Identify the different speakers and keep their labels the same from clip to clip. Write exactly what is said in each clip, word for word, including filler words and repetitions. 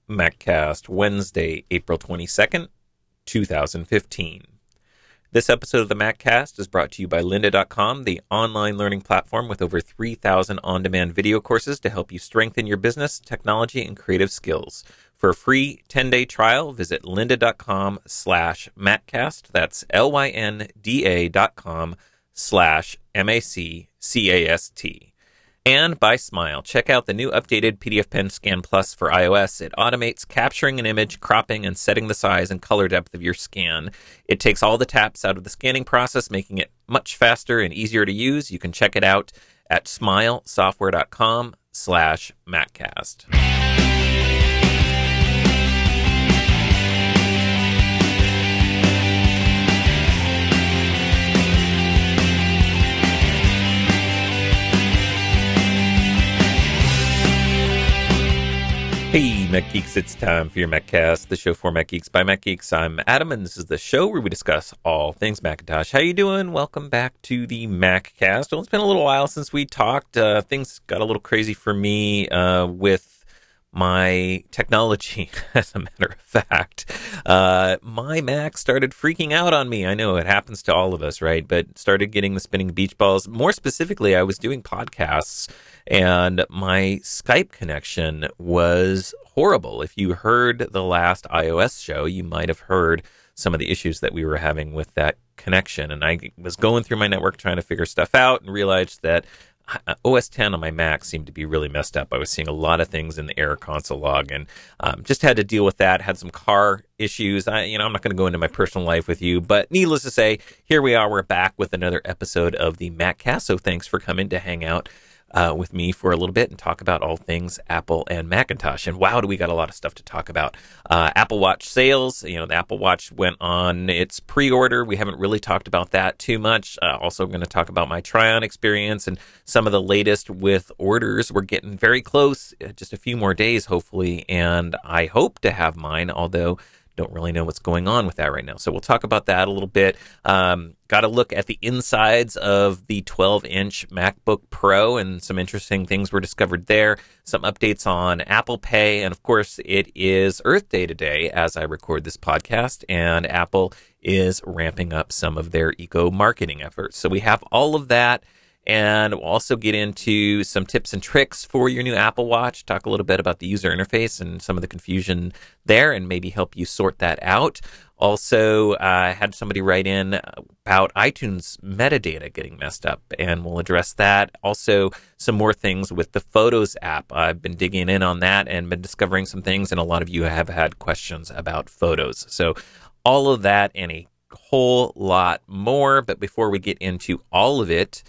Speaker 1: MacCast, Wednesday, April twenty-second, two thousand fifteen. This episode of the MacCast is brought to you by lynda dot com, the online learning platform with over three thousand on-demand video courses to help you strengthen your business, technology, and creative skills. For a free ten-day trial, visit lynda dot com slash MacCast. That's L-Y-N-D-A dot com slash M-A-C-C-A-S-T. And by Smile. Check out the new updated P D F Pen Scan Plus for iOS. It automates capturing an image, cropping, and setting the size and color depth of your scan. It takes all the taps out of the scanning process, making it much faster and easier to use. You can check it out at smilesoftware dot com slash MacCast. Hey, Mac Geeks, it's time for your MacCast, the show for Mac Geeks by Mac Geeks. I'm Adam, and this is the show where we discuss all things Macintosh. How you doing? Welcome back to the MacCast. Well, it's been a little while since we talked. Uh, things got a little crazy for me uh, with my technology, as a matter of fact. Uh, my Mac started freaking out on me. I know it happens to all of us, right? But started getting the spinning beach balls. More specifically, I was doing podcasts, and my Skype connection was horrible. If you heard the last iOS show, you might have heard some of the issues that we were having with that connection. And I was going through my network trying to figure stuff out and realized that O S ten on my Mac seemed to be really messed up. I was seeing a lot of things in the error console log, and um, just had to deal with that. Had some car issues. I, you know, I'm not going to go into my personal life with you, but needless to say, here we are. We're back with another episode of the MacCast. So thanks for coming to hang out Uh, with me for a little bit and talk about all things Apple and Macintosh. And wow, do we got a lot of stuff to talk about. Uh, Apple Watch sales, you know, the Apple Watch went on its pre-order. We haven't really talked about that too much. Uh, also going to talk about my try-on experience and some of the latest with orders. We're getting very close, uh, just a few more days, hopefully, and I hope to have mine, although don't really know what's going on with that right now. So we'll talk about that a little bit. Um, got to look at the insides of the twelve-inch MacBook Pro, and some interesting things were discovered there. Some updates on Apple Pay, and of course, it is Earth Day today as I record this podcast, and Apple is ramping up some of their eco-marketing efforts. So we have all of that. And we'll also get into some tips and tricks for your new Apple Watch, talk a little bit about the user interface and some of the confusion there, and maybe help you sort that out. Also, I uh, had somebody write in about iTunes metadata getting messed up, and we'll address that. Also, some more things with the Photos app. I've been digging in on that and been discovering some things, and a lot of you have had questions about Photos. So all of that and a whole lot more. But before we get into all of it,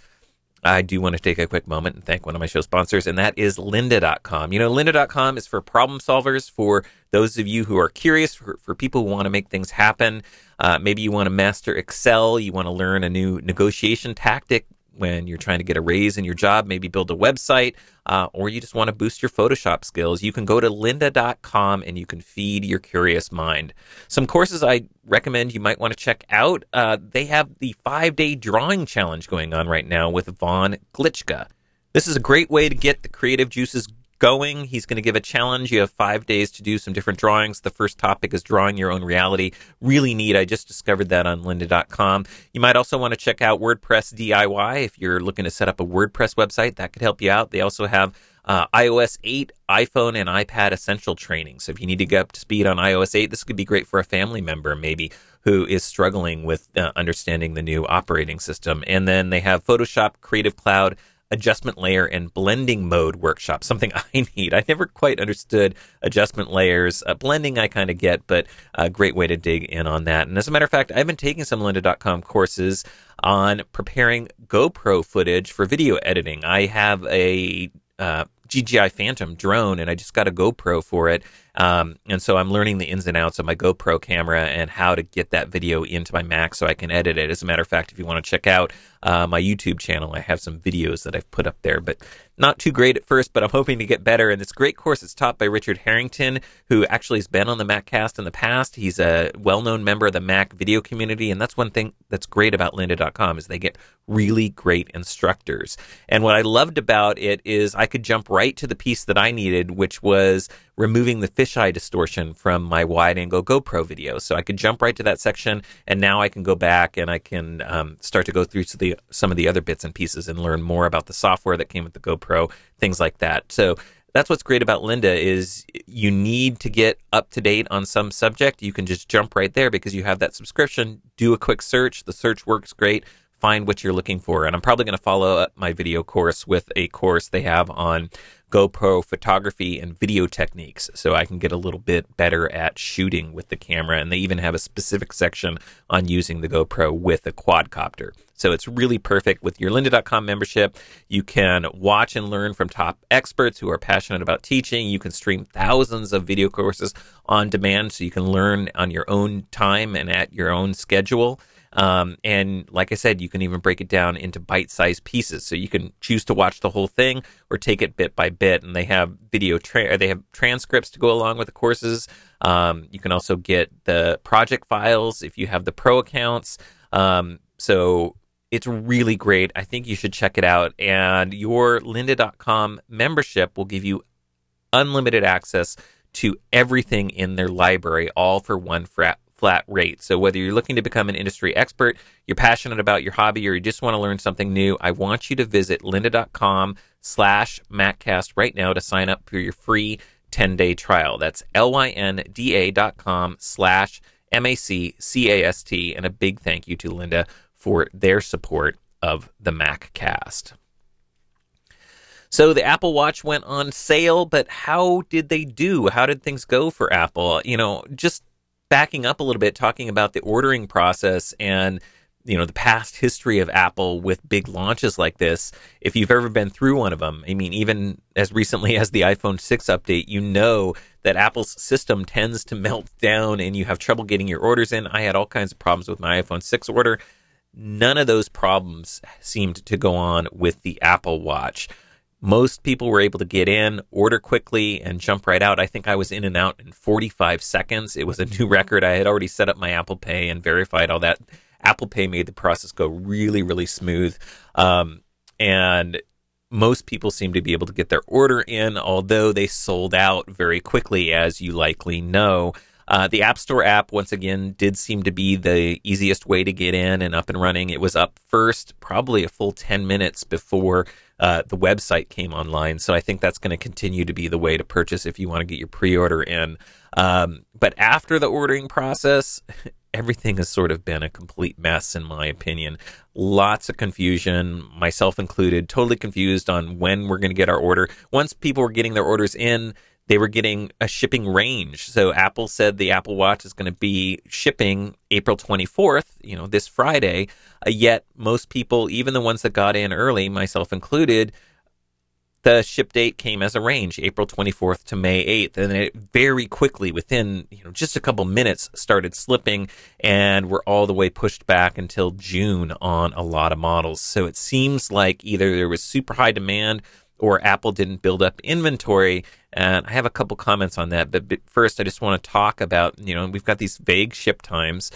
Speaker 1: I do want to take a quick moment and thank one of my show sponsors, and that is lynda dot com. You know, lynda dot com is for problem solvers, for those of you who are curious, for, for people who want to make things happen. Uh, maybe you want to master Excel, you want to learn a new negotiation tactic when you're trying to get a raise in your job, maybe build a website, uh, or you just want to boost your Photoshop skills. You can go to lynda dot com and you can feed your curious mind. Some courses I recommend you might want to check out. Uh, they have the five-day drawing challenge going on right now with Von Glitchka. This is a great way to get the creative juices going. He's going to give a challenge. You have five days to do some different drawings. The first topic is drawing your own reality. Really neat. I just discovered that on lynda dot com. You might also want to check out WordPress D I Y if you're looking to set up a WordPress website. That could help you out. They also have uh, i O S eight, iPhone, and iPad essential training. So if you need to get up to speed on i O S eight, this could be great for a family member maybe who is struggling with uh, understanding the new operating system. And then they have Photoshop, Creative Cloud, adjustment layer, and blending mode workshop, something I need. I never quite understood adjustment layers. Uh, blending I kind of get, but a great way to dig in on that. And as a matter of fact, I've been taking some lynda dot com courses on preparing GoPro footage for video editing. I have a uh, G G I Phantom drone, and I just got a GoPro for it. Um, and so I'm learning the ins and outs of my GoPro camera and how to get that video into my Mac so I can edit it. As a matter of fact, if you want to check out uh, my YouTube channel, I have some videos that I've put up there, but not too great at first, but I'm hoping to get better. And this great course is taught by Richard Harrington, who actually has been on the MacCast in the past. He's a well-known member of the Mac video community, and that's one thing that's great about lynda dot com is they get really great instructors. And what I loved about it is I could jump right to the piece that I needed, which was removing the fisheye distortion from my wide-angle GoPro video. So I could jump right to that section, and now I can go back and I can um, start to go through to the, some of the other bits and pieces and learn more about the software that came with the GoPro, things like that. So that's what's great about Lynda is you need to get up to date on some subject. You can just jump right there because you have that subscription. Do a quick search. The search works great. Find what you're looking for. And I'm probably going to follow up my video course with a course they have on GoPro photography and video techniques so I can get a little bit better at shooting with the camera. And they even have a specific section on using the GoPro with a quadcopter. So it's really perfect. With your lynda dot com membership, you can watch and learn from top experts who are passionate about teaching. You can stream thousands of video courses on demand so you can learn on your own time and at your own schedule. Um, and like I said, you can even break it down into bite-sized pieces. So you can choose to watch the whole thing or take it bit by bit. And they have video, tra- they have transcripts to go along with the courses. Um, you can also get the project files if you have the pro accounts. Um, so it's really great. I think you should check it out. And your lynda dot com membership will give you unlimited access to everything in their library, all for one frat. flat rate. So whether you're looking to become an industry expert, you're passionate about your hobby, or you just want to learn something new, I want you to visit lynda dot com slash MacCast right now to sign up for your free ten-day trial. That's L-Y-N-D-A dot com slash M-A-C-C-A-S-T. And a big thank you to Lynda for their support of the MacCast. So the Apple Watch went on sale, but how did they do? How did things go for Apple? You know, just backing up a little bit, talking about the ordering process and, you know, the past history of Apple with big launches like this. If you've ever been through one of them, I mean, even as recently as the iPhone six update, you know that Apple's system tends to melt down and you have trouble getting your orders in. I had all kinds of problems with my iPhone six order. None of those problems seemed to go on with the Apple Watch. Most people were able to get in, order quickly, and jump right out. I think I was in and out in forty-five seconds. It was a new record. I had already set up my Apple Pay and verified all that. Apple Pay made the process go really, really smooth. Um, and most people seem to be able to get their order in, although they sold out very quickly, as you likely know. Uh, the App Store app, once again, did seem to be the easiest way to get in and up and running. It was up first, probably a full ten minutes before uh, the website came online. So I think that's going to continue to be the way to purchase if you want to get your pre-order in. Um, but after the ordering process, everything has sort of been a complete mess, in my opinion. Lots of confusion, myself included, totally confused on when we're going to get our order. Once people were getting their orders in, they were getting a shipping range. So Apple said the Apple Watch is going to be shipping April twenty-fourth, you know, this Friday. Uh, yet most people, even the ones that got in early, myself included, the ship date came as a range, April twenty-fourth to May eighth. And it very quickly, within you know just a couple minutes, started slipping, and we're all the way pushed back until June on a lot of models. So it seems like either there was super high demand or Apple didn't build up inventory. And I have a couple comments on that. But, but first, I just want to talk about, you know, we've got these vague ship times.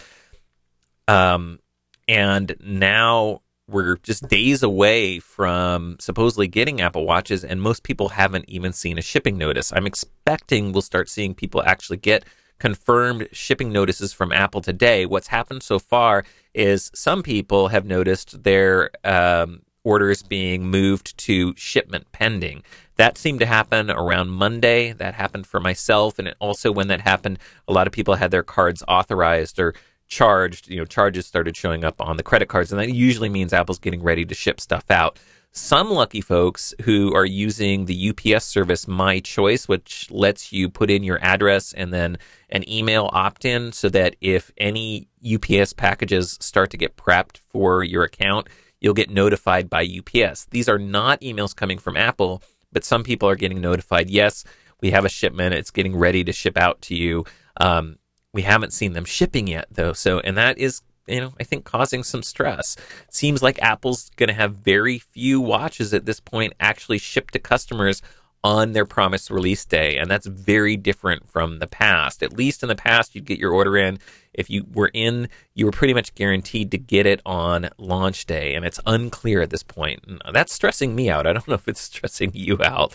Speaker 1: Um, and now we're just days away from supposedly getting Apple Watches, and most people haven't even seen a shipping notice. I'm expecting we'll start seeing people actually get confirmed shipping notices from Apple today. What's happened so far is some people have noticed their um, orders being moved to shipment pending. That seemed to happen around Monday. That happened for myself. And it also, when that happened, a lot of people had their cards authorized or charged. You know, charges started showing up on the credit cards. And that usually means Apple's getting ready to ship stuff out. Some lucky folks who are using the U P S service My Choice, which lets you put in your address and then an email opt-in so that if any U P S packages start to get prepped for your account, you'll get notified by U P S. These are not emails coming from Apple, but some people are getting notified, yes, we have a shipment, it's getting ready to ship out to you. Um, we haven't seen them shipping yet, though. So, and that is, you know, I think causing some stress. It seems like Apple's going to have very few watches at this point actually shipped to customers on their promised release day. And that's very different from the past. At least in the past, you'd get your order in. If you were in, you were pretty much guaranteed to get it on launch day. And it's unclear at this point. And that's stressing me out. I don't know if it's stressing you out.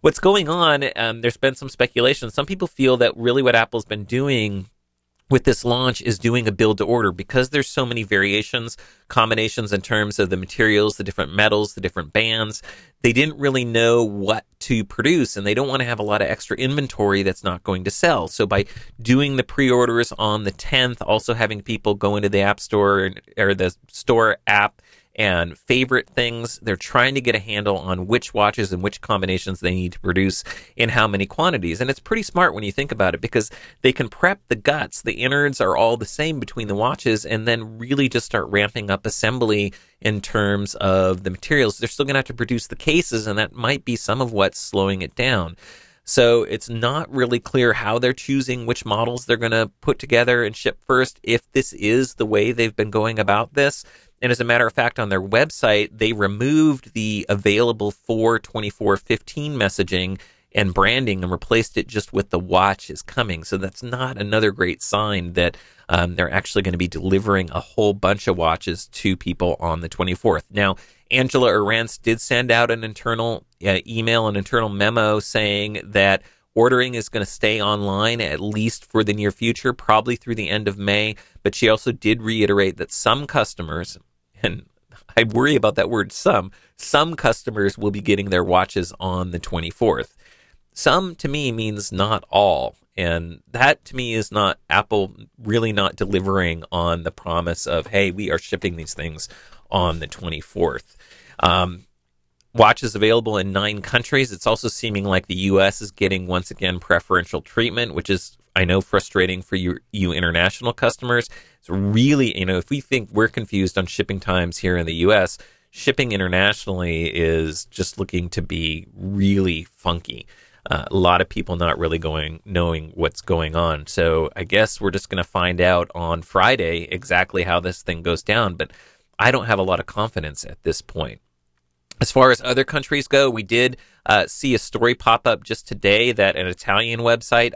Speaker 1: what's going on, um, there's been some speculation. Some people feel that really what Apple's been doing with this launch is doing a build to order because there's so many variations, combinations in terms of the materials, the different metals, the different bands. They didn't really know what to produce, and they don't want to have a lot of extra inventory that's not going to sell. So by doing the pre-orders on the tenth, also having people go into the App Store or the store app and favorite things, they're trying to get a handle on which watches and which combinations they need to produce in how many quantities. And it's pretty smart when you think about it because they can prep the guts. The innards are all the same between the watches and then really just start ramping up assembly in terms of the materials. They're still going to have to produce the cases, and that might be some of what's slowing it down. So it's not really clear how they're choosing which models they're going to put together and ship first, if this is the way they've been going about this. And as a matter of fact, on their website, they removed the available for twenty-four fifteen messaging and branding and replaced it just with the watch is coming. So that's not another great sign that um, they're actually going to be delivering a whole bunch of watches to people on the twenty-fourth. Now, Angela Arentz did send out an internal uh, email, an internal memo saying that ordering is going to stay online at least for the near future, probably through the end of May. But she also did reiterate that some customers, and I worry about that word some, some customers will be getting their watches on the twenty-fourth. Some, to me, means not all. And that, to me, is not Apple really not delivering on the promise of, hey, we are shipping these things on the twenty-fourth. Um, watches available in nine countries. It's also seeming like the U S is getting, once again, preferential treatment, which is, I know, frustrating for you, you international customers. It's really, you know, if we think we're confused on shipping times here in the U S, shipping internationally is just looking to be really funky. Uh, a lot of people not really going, knowing what's going on. So I guess we're just going to find out on Friday exactly how this thing goes down. But I don't have a lot of confidence at this point. As far as other countries go, we did uh, see a story pop up just today that an Italian website,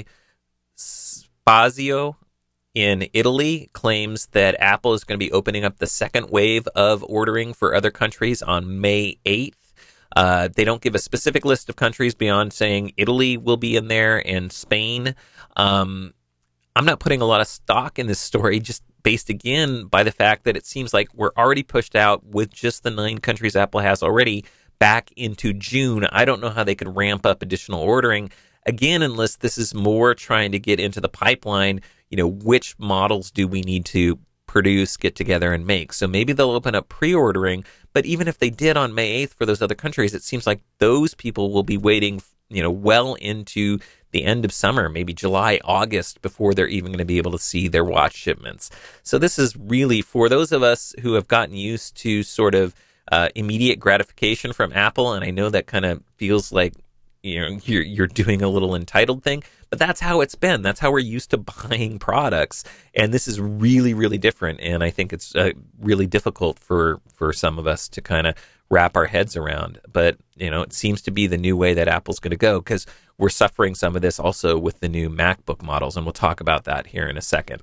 Speaker 1: iSpazio in Italy, claims that Apple is going to be opening up the second wave of ordering for other countries on May eighth. Uh, they don't give a specific list of countries beyond saying Italy will be in there and Spain. Um, I'm not putting a lot of stock in this story, just based again by the fact that it seems like we're already pushed out with just the nine countries Apple has already back into June. I don't know how they could ramp up additional ordering again, unless this is more trying to get into the pipeline. You know, which models do we need to produce, get together, and make? So maybe they'll open up pre-ordering. But even if they did on May eighth for those other countries, it seems like those people will be waiting, you know, well into the end of summer, maybe July, August, before they're even going to be able to see their watch shipments. So this is really for those of us who have gotten used to sort of uh, immediate gratification from Apple, and I know that kind of feels like, you know, you're you're doing a little entitled thing, but that's how it's been. That's how we're used to buying products, and this is really, really different. And I think it's uh, really difficult for for some of us to kind of wrap our heads around. But you know, it seems to be the new way that Apple's going to go, because we're suffering some of this also with the new MacBook models, and we'll talk about that here in a second.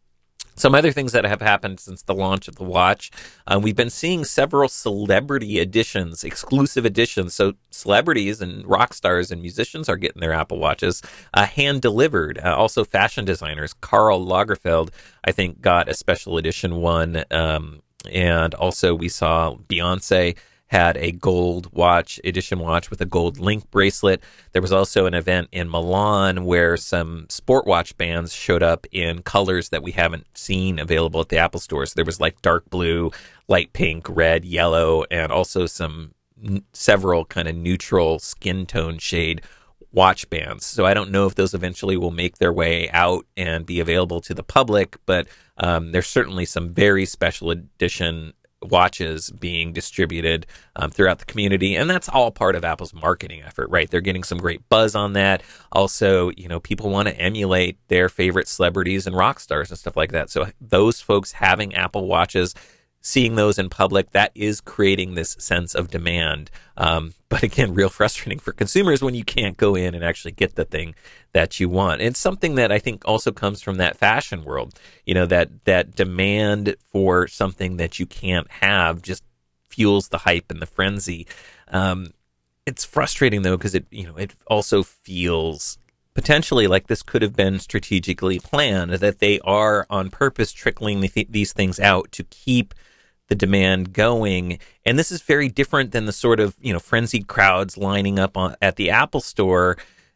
Speaker 1: Some other things that have happened since the launch of the watch, um, we've been seeing several celebrity editions, exclusive editions. So celebrities and rock stars and musicians are getting their Apple Watches uh, hand-delivered. Uh, also fashion designers, Karl Lagerfeld, I think, got a special edition one. Um, and also we saw Beyonce had a gold watch, edition watch with a gold link bracelet. There was also an event in Milan where some sport watch bands showed up in colors that we haven't seen available at the Apple stores. There was like dark blue, light pink, red, yellow, and also some n- several kind of neutral skin tone shade watch bands. So I don't know if those eventually will make their way out and be available to the public, but um, there's certainly some very special edition watches being distributed um, throughout the community, and that's all part of Apple's marketing effort, right? They're getting some great buzz on that. Also, you know, people want to emulate their favorite celebrities and rock stars and stuff like that. So those folks having Apple Watches, seeing those in public, that is creating this sense of demand. Um, but again, real frustrating for consumers when you can't go in and actually get the thing that you want. It's something that I think also comes from that fashion world. You know, that that demand for something that you can't have just fuels the hype and the frenzy. Um, it's frustrating though, because it, you know, it also feels potentially like this could have been strategically planned, that they are on purpose trickling the th- these things out to keep the demand going. And this is very different than the sort of, you know, frenzied crowds lining up on, at the Apple store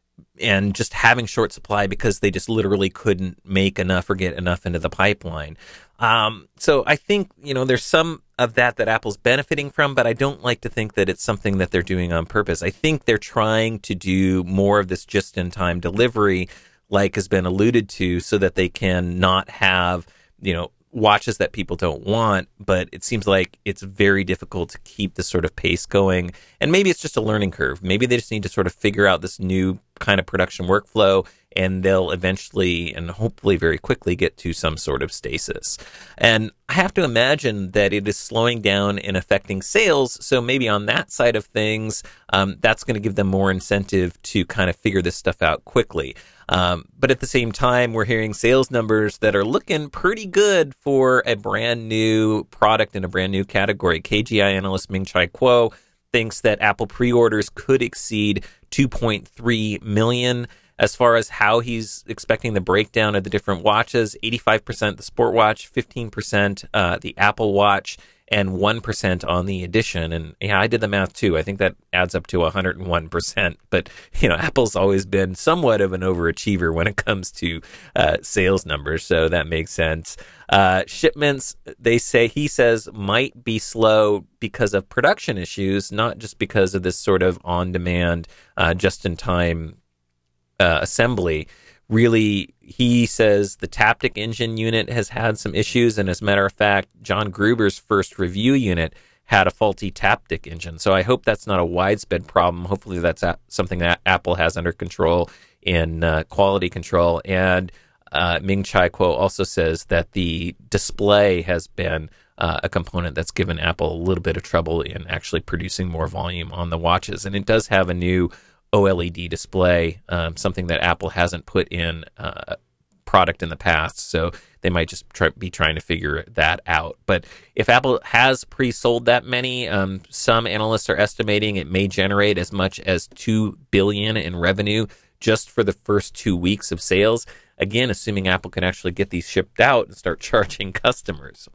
Speaker 1: and just having short supply because they just literally couldn't make enough or get enough into the pipeline. Um, so I think, you know, there's some of that that Apple's benefiting from, but I don't like to think that it's something that they're doing on purpose. I think they're trying to do more of this just-in-time delivery, like has been alluded to, so that they can not have, you know, watches that people don't want, but it seems like it's very difficult to keep this sort of pace going. And maybe it's just a learning curve. Maybe they just need to sort of figure out this new kind of production workflow, and they'll eventually and hopefully very quickly get to some sort of stasis. And I have to imagine that it is slowing down and affecting sales. So maybe on that side of things, um, that's going to give them more incentive to kind of figure this stuff out quickly. Um, but at the same time, we're hearing sales numbers that are looking pretty good for a brand new product in a brand new category. K G I analyst Ming-Chi Kuo thinks that Apple pre-orders could exceed two point three million. As far as how he's expecting the breakdown of the different watches, eighty-five percent the Sport Watch, fifteen percent uh, the Apple Watch, and one percent on the Edition. And yeah, I did the math too. I think that adds up to one hundred one percent. But, you know, Apple's always been somewhat of an overachiever when it comes to uh, sales numbers. So that makes sense. Uh, shipments, they say, he says, might be slow because of production issues, not just because of this sort of on-demand, uh, just-in-time uh, assembly. Really, he says the Taptic engine unit has had some issues, and as a matter of fact, John Gruber's first review unit had a faulty Taptic engine. So I hope that's not a widespread problem. Hopefully that's a- something that Apple has under control in uh, quality control. And uh, Ming-Chi Kuo also says that the display has been uh, a component that's given Apple a little bit of trouble in actually producing more volume on the watches. And it does have a new OLED display, um, something that Apple hasn't put in uh, product in the past, so they might just try, be trying to figure that out. But if Apple has pre-sold that many, um, some analysts are estimating it may generate as much as two billion dollars in revenue just for the first two weeks of sales. Again, assuming Apple can actually get these shipped out and start charging customers.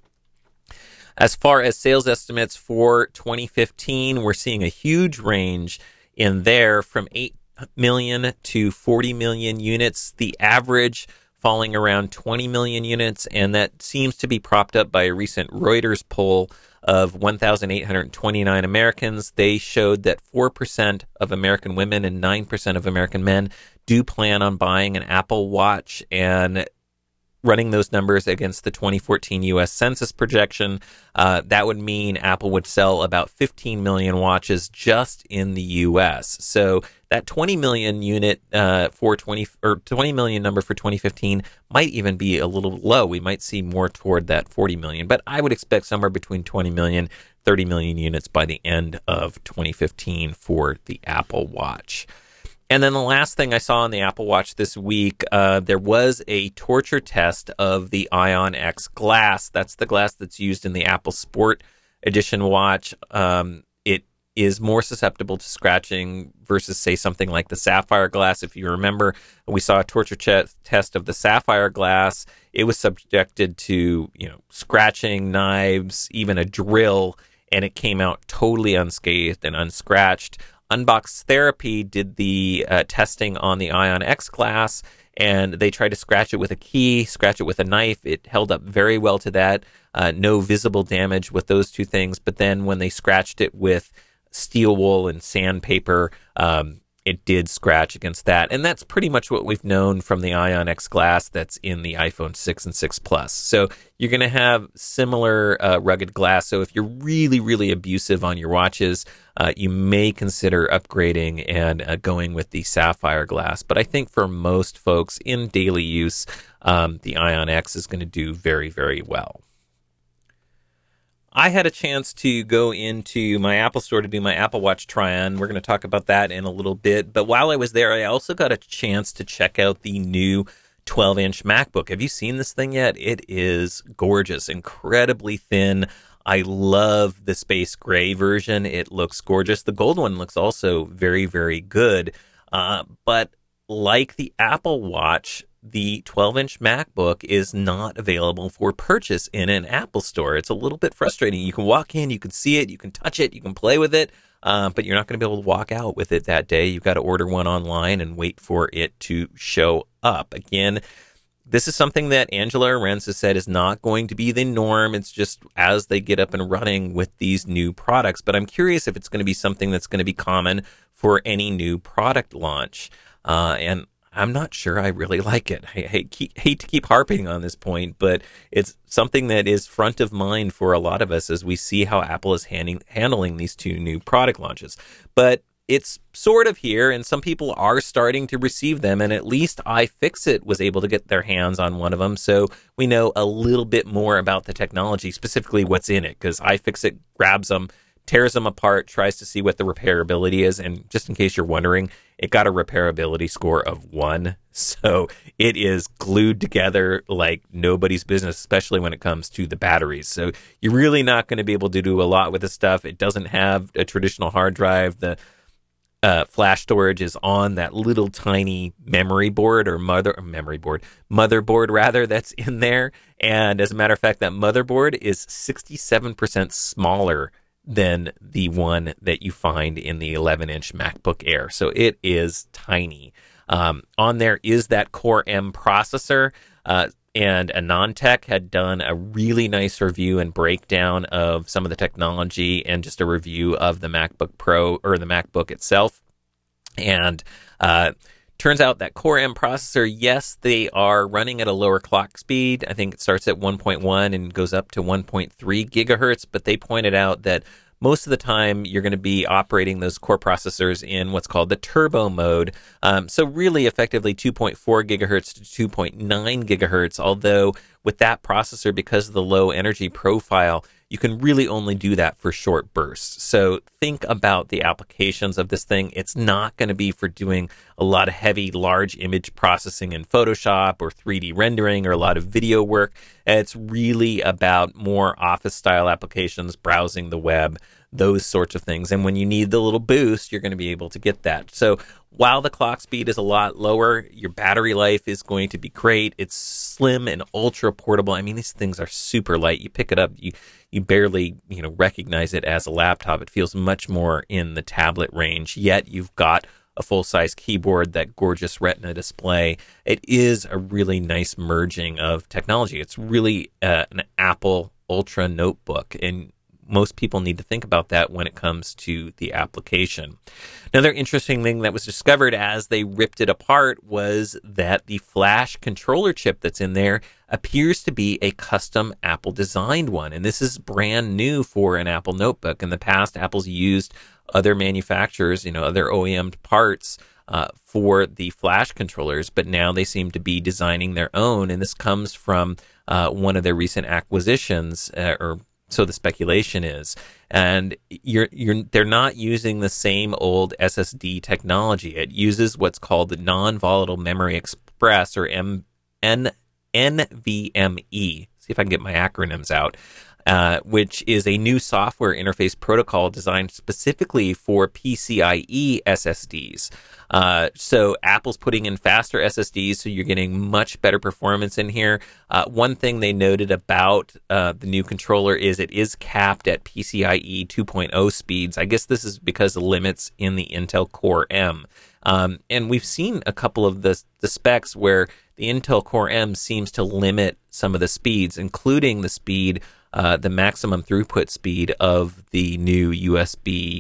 Speaker 1: As far as sales estimates for twenty fifteen, we're seeing a huge range in there from eight million to forty million units, the average falling around twenty million units, and that seems to be propped up by a recent Reuters poll of one thousand eight hundred twenty-nine Americans. They showed that four percent of American women and nine percent of American men do plan on buying an Apple Watch, and running those numbers against the twenty fourteen U S Census projection, uh, that would mean Apple would sell about fifteen million watches just in the U S. So that twenty million unit uh, for twenty or twenty million number for twenty fifteen might even be a little low. We might see more toward that forty million, but I would expect somewhere between twenty million, thirty million units by the end of twenty fifteen for the Apple Watch. And then the last thing I saw on the Apple Watch this week, uh, there was a torture test of the Ion X glass. That's the glass that's used in the Apple Sport Edition watch. Um, it is more susceptible to scratching versus, say, something like the Sapphire glass. If you remember, we saw a torture ch- test of the Sapphire glass. It was subjected to, you know, scratching, knives, even a drill, and it came out totally unscathed and unscratched. Unbox Therapy did the uh, testing on the Ion X glass, and they tried to scratch it with a key, scratch it with a knife. It held up very well to that. Uh, no visible damage with those two things. But then when they scratched it with steel wool and sandpaper, um, it did scratch against that. And that's pretty much what we've known from the Ion X glass that's in the iPhone six and six Plus. So you're going to have similar uh, rugged glass. So if you're really, really abusive on your watches, uh, you may consider upgrading and uh, going with the Sapphire glass. But I think for most folks in daily use, um, the Ion X is going to do very, very well. I had a chance to go into my Apple store to do my Apple Watch try-on. We're going to talk about that in a little bit. But while I was there, I also got a chance to check out the new twelve-inch MacBook. Have you seen this thing yet? It is gorgeous, incredibly thin. I love the space gray version. It looks gorgeous. The gold one looks also very, very good. Uh, but like the Apple Watch, the twelve-inch MacBook is not available for purchase in an Apple store. It's a little bit frustrating. You can walk in, you can see it, you can touch it, you can play with it, uh, but you're not going to be able to walk out with it that day. You've got to order one online and wait for it to show up. Again, this is something that Angela Ahrendts has said is not going to be the norm. It's just as they get up and running with these new products. But I'm curious if it's going to be something that's going to be common for any new product launch. Uh, and I'm not sure I really like it. I hate, keep, hate to keep harping on this point, but it's something that is front of mind for a lot of us as we see how Apple is handing, handling these two new product launches. But it's sort of here, and some people are starting to receive them, and at least iFixit was able to get their hands on one of them, so we know a little bit more about the technology, specifically what's in it, because iFixit grabs them, tears them apart, tries to see what the repairability is, and just in case you're wondering, it got a repairability score of one, so it is glued together like nobody's business, especially when it comes to the batteries. So you're really not going to be able to do a lot with this stuff. It doesn't have a traditional hard drive. The uh, flash storage is on that little tiny memory board or mother or memory board, motherboard rather, that's in there. And as a matter of fact, that motherboard is sixty-seven percent smaller than the one that you find in the eleven-inch MacBook Air. So it is tiny. Um, on there is that Core M processor, uh, and AnandTech had done a really nice review and breakdown of some of the technology and just a review of the MacBook Pro or the MacBook itself. And uh, turns out that Core M processor, yes, they are running at a lower clock speed. I think it starts at one point one and goes up to one point three gigahertz, but they pointed out that most of the time you're going to be operating those core processors in what's called the turbo mode. Um, so really effectively two point four gigahertz to two point nine gigahertz, although with that processor, because of the low energy profile, you can really only do that for short bursts. So think about the applications of this thing. It's not going to be for doing a lot of heavy, large image processing in Photoshop or three D rendering or a lot of video work. It's really about more office-style applications, browsing the web, those sorts of things. And when you need the little boost, you're going to be able to get that. So while the clock speed is a lot lower, your battery life is going to be great. It's slim and ultra portable. I mean, these things are super light. You pick it up, you you barely, you know, recognize it as a laptop. It feels much more in the tablet range, yet you've got a full-size keyboard, that gorgeous Retina display. It is a really nice merging of technology. It's really uh, an Apple Ultra notebook, and most people need to think about that when it comes to the application. Another interesting thing that was discovered as they ripped it apart was that the flash controller chip that's in there appears to be a custom Apple designed one. And this is brand new for an Apple notebook. In the past, Apple's used other manufacturers, you know, other O E M parts uh, for the flash controllers, but now they seem to be designing their own. And this comes from uh, one of their recent acquisitions, uh, or so the speculation is, and you're you're they're not using the same old S S D technology. It uses what's called the non-volatile memory express, or M N N V M E. See if I can get my acronyms out. Uh, which is a new software interface protocol designed specifically for PCIe S S Ds. Uh, so Apple's putting in faster S S Ds, so you're getting much better performance in here. Uh, one thing they noted about uh, the new controller is it is capped at PCIe two point oh speeds. I guess this is because of limits in the Intel Core M. Um, and we've seen a couple of the, the specs where the Intel Core M seems to limit some of the speeds, including the speed Uh, the maximum throughput speed of the new U S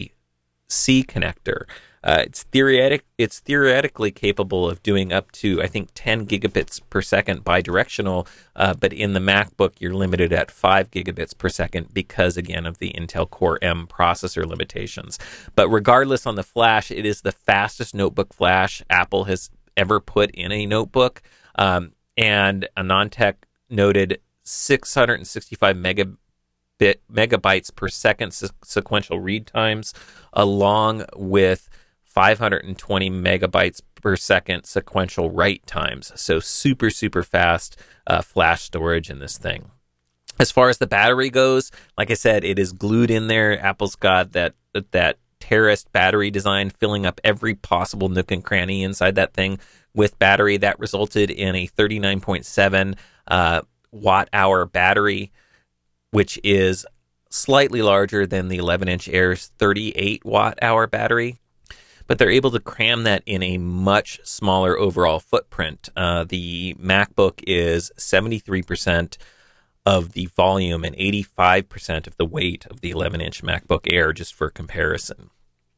Speaker 1: B-C connector. Uh, it's theoretic. It's theoretically capable of doing up to, I think, ten gigabits per second bidirectional, uh, but in the MacBook, you're limited at five gigabits per second because, again, of the Intel Core M processor limitations. But regardless, on the flash, it is the fastest notebook flash Apple has ever put in a notebook. Um, and AnandTech noted six hundred sixty-five megabit megabytes per second se- sequential read times, along with five hundred twenty megabytes per second sequential write times. So super, super fast uh, flash storage in this thing. As far as the battery goes, like I said, it is glued in there. Apple's got that that terraced battery design, filling up every possible nook and cranny inside that thing with battery. That resulted in a thirty-nine point seven uh, watt hour battery, which is slightly larger than the eleven inch Air's thirty-eight watt hour battery. But they're able to cram that in a much smaller overall footprint. Uh, the MacBook is seventy-three percent of the volume and eighty-five percent of the weight of the eleven inch MacBook Air, just for comparison.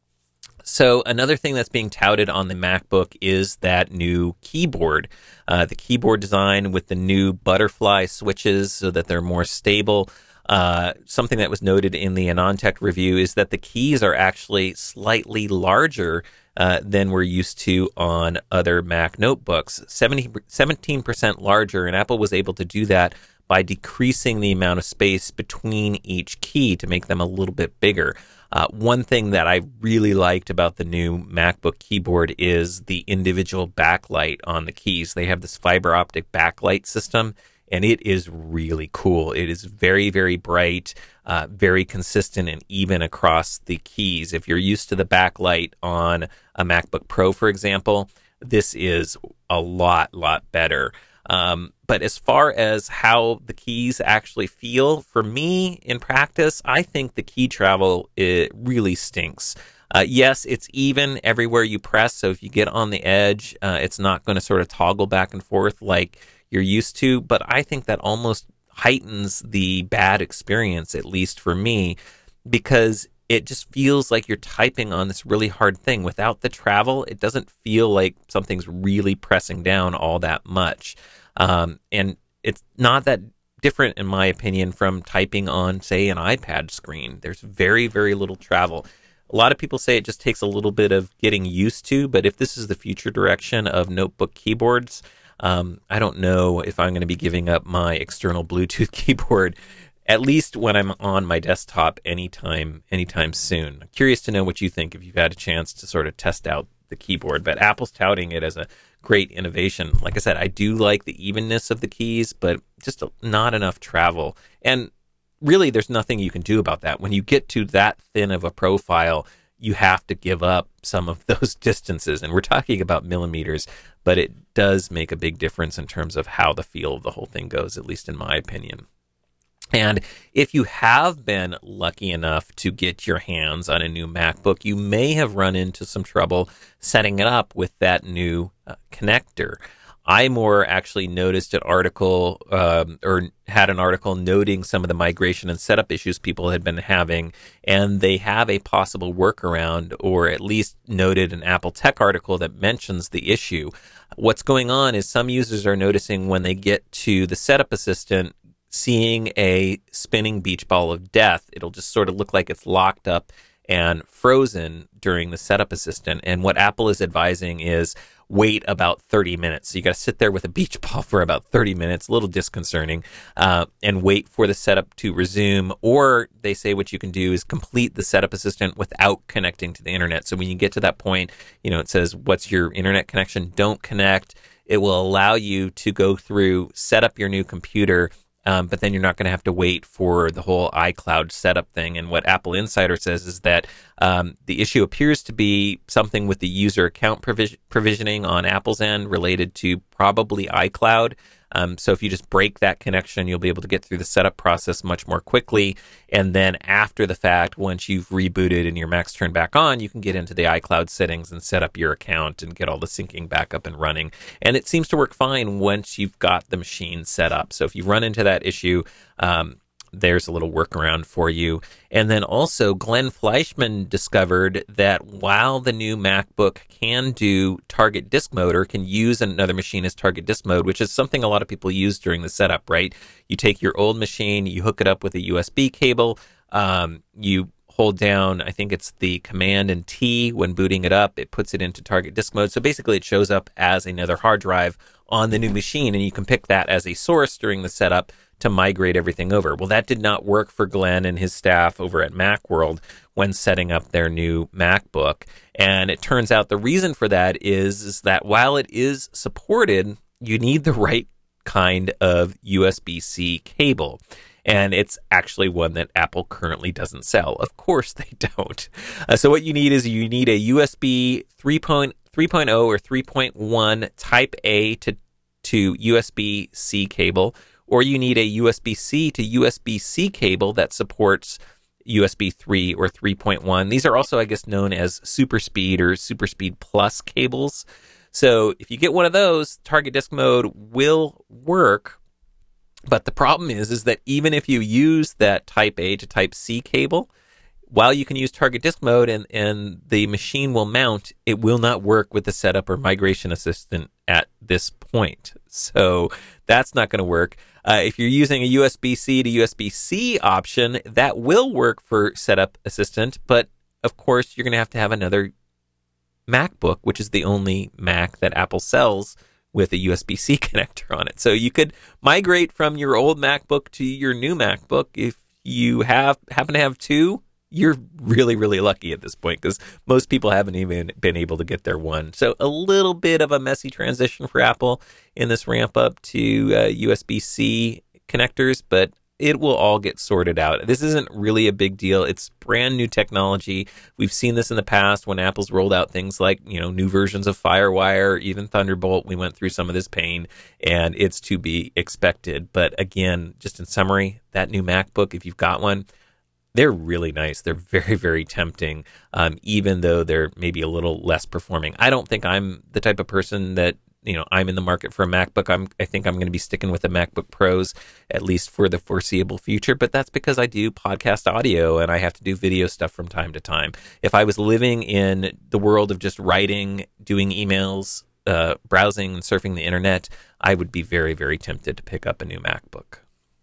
Speaker 1: So another thing that's being touted on the MacBook is that new keyboard. Uh, the keyboard design with the new butterfly switches so that they're more stable. Uh, something that was noted in the AnandTech review is that the keys are actually slightly larger uh, than we're used to on other Mac notebooks. seventy, seventeen percent larger, and Apple was able to do that by decreasing the amount of space between each key to make them a little bit bigger. Uh, one thing that I really liked about the new MacBook keyboard is the individual backlight on the keys. They have this fiber optic backlight system, and it is really cool. It is very, very bright, uh, very consistent and even across the keys. If you're used to the backlight on a MacBook Pro, for example, this is a lot, lot better. Um, but as far as how the keys actually feel, for me in practice, I think the key travel, it really stinks. Uh, yes, it's even everywhere you press. So if you get on the edge, uh, it's not going to sort of toggle back and forth like you're used to. But I think that almost heightens the bad experience, at least for me, because it just feels like you're typing on this really hard thing. Without the travel, it doesn't feel like something's really pressing down all that much. Um, and it's not that different, in my opinion, from typing on, say, an iPad screen. There's very, very little travel. A lot of people say it just takes a little bit of getting used to, but if this is the future direction of notebook keyboards, um, I don't know if I'm going to be giving up my external Bluetooth keyboard, at least when I'm on my desktop anytime, anytime soon. I'm curious to know what you think if you've had a chance to sort of test out the keyboard, but Apple's touting it as a great innovation. Like I said, I do like the evenness of the keys, but just not enough travel. And really, there's nothing you can do about that. When you get to that thin of a profile, you have to give up some of those distances. And we're talking about millimeters, but it does make a big difference in terms of how the feel of the whole thing goes, at least in my opinion. And if you have been lucky enough to get your hands on a new MacBook, you may have run into some trouble setting it up with that new uh, connector. iMore actually noticed an article um, or had an article noting some of the migration and setup issues people had been having, and they have a possible workaround, or at least noted an Apple Tech article that mentions the issue. What's going on is some users are noticing when they get to the setup assistant, seeing a spinning beach ball of death. It'll just sort of look like it's locked up and frozen during the setup assistant. And what Apple is advising is wait about thirty minutes. So you got to sit there with a beach ball for about thirty minutes, a little disconcerting, uh, and wait for the setup to resume. Or they say what you can do is complete the setup assistant without connecting to the internet. So when you get to that point, you know, it says, what's your internet connection? Don't connect. It will allow you to go through, set up your new computer, Um, but then you're not going to have to wait for the whole iCloud setup thing. And what Apple Insider says is that um, the issue appears to be something with the user account provision- provisioning on Apple's end related to probably iCloud. Um, so if you just break that connection, you'll be able to get through the setup process much more quickly. And then after the fact, once you've rebooted and your Mac's turned back on, you can get into the iCloud settings and set up your account and get all the syncing back up and running. And it seems to work fine once you've got the machine set up. So if you run into that issue, um, there's a little workaround for you. And then also, Glenn Fleischman discovered that while the new MacBook can do target disk mode, or can use another machine as target disk mode, which is something a lot of people use during the setup, right? You take your old machine, you hook it up with a U S B cable, um, you hold down, I think it's the Command and T when booting it up, it puts it into target disk mode. So basically it shows up as another hard drive on the new machine, and you can pick that as a source during the setup to migrate everything over. Well, that did not work for Glenn and his staff over at Macworld when setting up their new MacBook. And it turns out the reason for that is, is that while it is supported, you need the right kind of U S B-C cable. And it's actually one that Apple currently doesn't sell. Of course they don't. Uh, so what you need is you need a U S B three point oh or three point one Type A to, to U S B C cable, or you need a U S B C to U S B C cable that supports U S B three or three point one. These are also, I guess, known as Super Speed or Super Speed Plus cables. So if you get one of those, target disk mode will work. But the problem is, is that even if you use that Type A to Type C cable, while you can use target disk mode and, and the machine will mount, it will not work with the setup or migration assistant at this point. So that's not going to work. Uh, if you're using a U S B C to U S B C option, that will work for setup assistant, but of course you're going to have to have another MacBook, which is the only Mac that Apple sells with a U S B C connector on it. So you could migrate from your old MacBook to your new MacBook. If you have happen to have two, you're really, really lucky at this point, because most people haven't even been able to get their one. So a little bit of a messy transition for Apple in this ramp up to uh, U S B C connectors, but it will all get sorted out. This isn't really a big deal. It's brand new technology. We've seen this in the past when Apple's rolled out things like, you know, new versions of FireWire, even Thunderbolt. We went through some of this pain, and it's to be expected. But again, just in summary, that new MacBook, if you've got one, they're really nice. They're very, very tempting, um, even though they're maybe a little less performing. I don't think I'm the type of person that, you know, I'm in the market for a MacBook. I'm, I think I'm going to be sticking with the MacBook Pros, at least for the foreseeable future. But that's because I do podcast audio and I have to do video stuff from time to time. If I was living in the world of just writing, doing emails, uh, browsing and surfing the internet, I would be very, very tempted to pick up a new MacBook.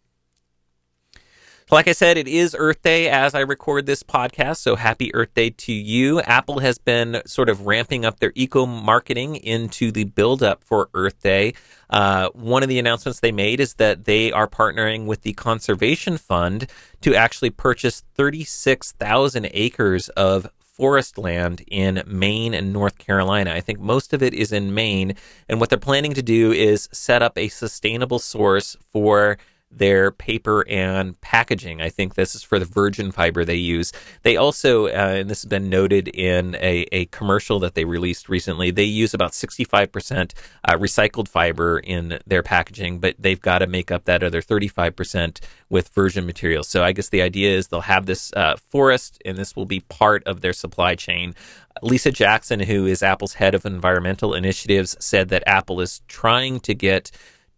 Speaker 1: Like I said, it is Earth Day as I record this podcast, so happy Earth Day to you. Apple has been sort of ramping up their eco-marketing into the build-up for Earth Day. Uh, one of the announcements they made is that they are partnering with the Conservation Fund to actually purchase thirty-six thousand acres of forest land in Maine and North Carolina. I think most of it is in Maine, and what they're planning to do is set up a sustainable source for their paper and packaging. I think this is for the virgin fiber they use. They also, uh, and this has been noted in a, a commercial that they released recently, they use about sixty-five percent uh, recycled fiber in their packaging, but they've got to make up that other thirty-five percent with virgin materials. So I guess the idea is they'll have this uh, forest, and this will be part of their supply chain. Lisa Jackson, who is Apple's head of environmental initiatives, said that Apple is trying to get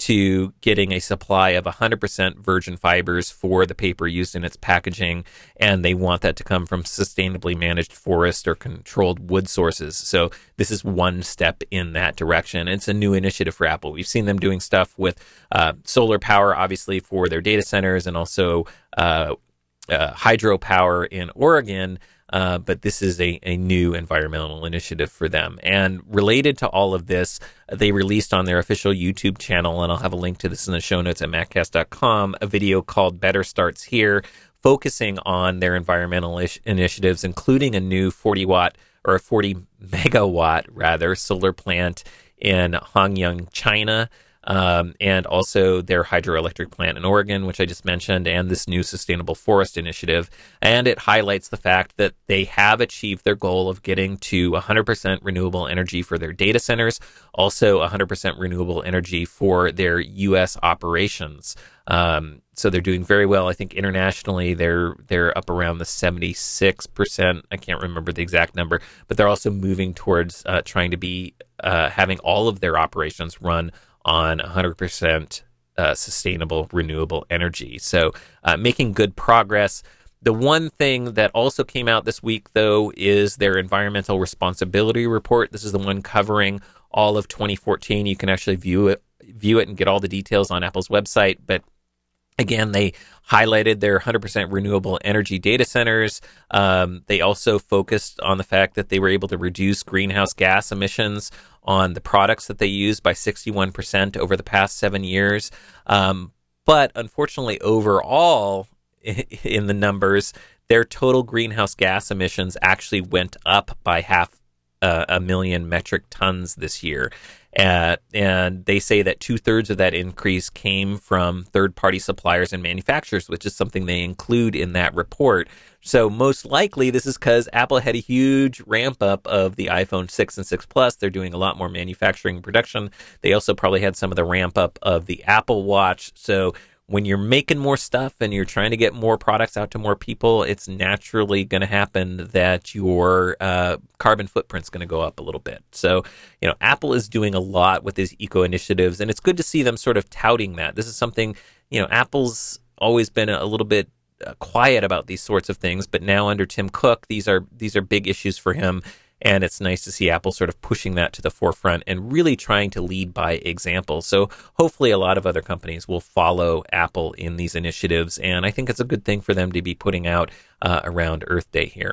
Speaker 1: to getting a supply of one hundred percent virgin fibers for the paper used in its packaging, and they want that to come from sustainably managed forest or controlled wood sources. So this is one step in that direction. It's a new initiative for Apple. We've seen them doing stuff with uh, solar power, obviously, for their data centers, and also uh, uh, hydropower in Oregon. Uh, but this is a, a new environmental initiative for them. And related to all of this, they released on their official YouTube channel, and I'll have a link to this in the show notes at maccast dot com, a video called Better Starts Here, focusing on their environmental ish- initiatives, including a new forty watt or a forty megawatt rather solar plant in Hongyang, China. Um, and also their hydroelectric plant in Oregon, which I just mentioned, and this new sustainable forest initiative. And it highlights the fact that they have achieved their goal of getting to one hundred percent renewable energy for their data centers, also one hundred percent renewable energy for their U S operations. Um, so they're doing very well. I think internationally they're they're up around the seventy-six percent. I can't remember the exact number, but they're also moving towards uh, trying to be uh, having all of their operations run on one hundred percent uh, sustainable, renewable energy. So uh, making good progress. The one thing that also came out this week, though, is their environmental responsibility report. This is the one covering all of twenty fourteen. You can actually view it, view it and get all the details on Apple's website. But again, they highlighted their one hundred percent renewable energy data centers. Um, they also focused on the fact that they were able to reduce greenhouse gas emissions on the products that they use by sixty-one percent over the past seven years. Um, but unfortunately, overall, in the numbers, their total greenhouse gas emissions actually went up by half uh, a million metric tons this year. Uh, and they say that two thirds of that increase came from third party suppliers and manufacturers, which is something they include in that report. So most likely this is because Apple had a huge ramp up of the iPhone six and six Plus. They're doing a lot more manufacturing and production. They also probably had some of the ramp up of the Apple Watch. So when you're making more stuff and you're trying to get more products out to more people, it's naturally going to happen that your uh, carbon footprint's going to go up a little bit. So, you know, Apple is doing a lot with these eco initiatives, and it's good to see them sort of touting that. This is something, you know, Apple's always been a little bit uh, quiet about these sorts of things, but now under Tim Cook, these are these are big issues for him. And it's nice to see Apple sort of pushing that to the forefront and really trying to lead by example. So hopefully a lot of other companies will follow Apple in these initiatives. And I think it's a good thing for them to be putting out uh, around Earth Day here.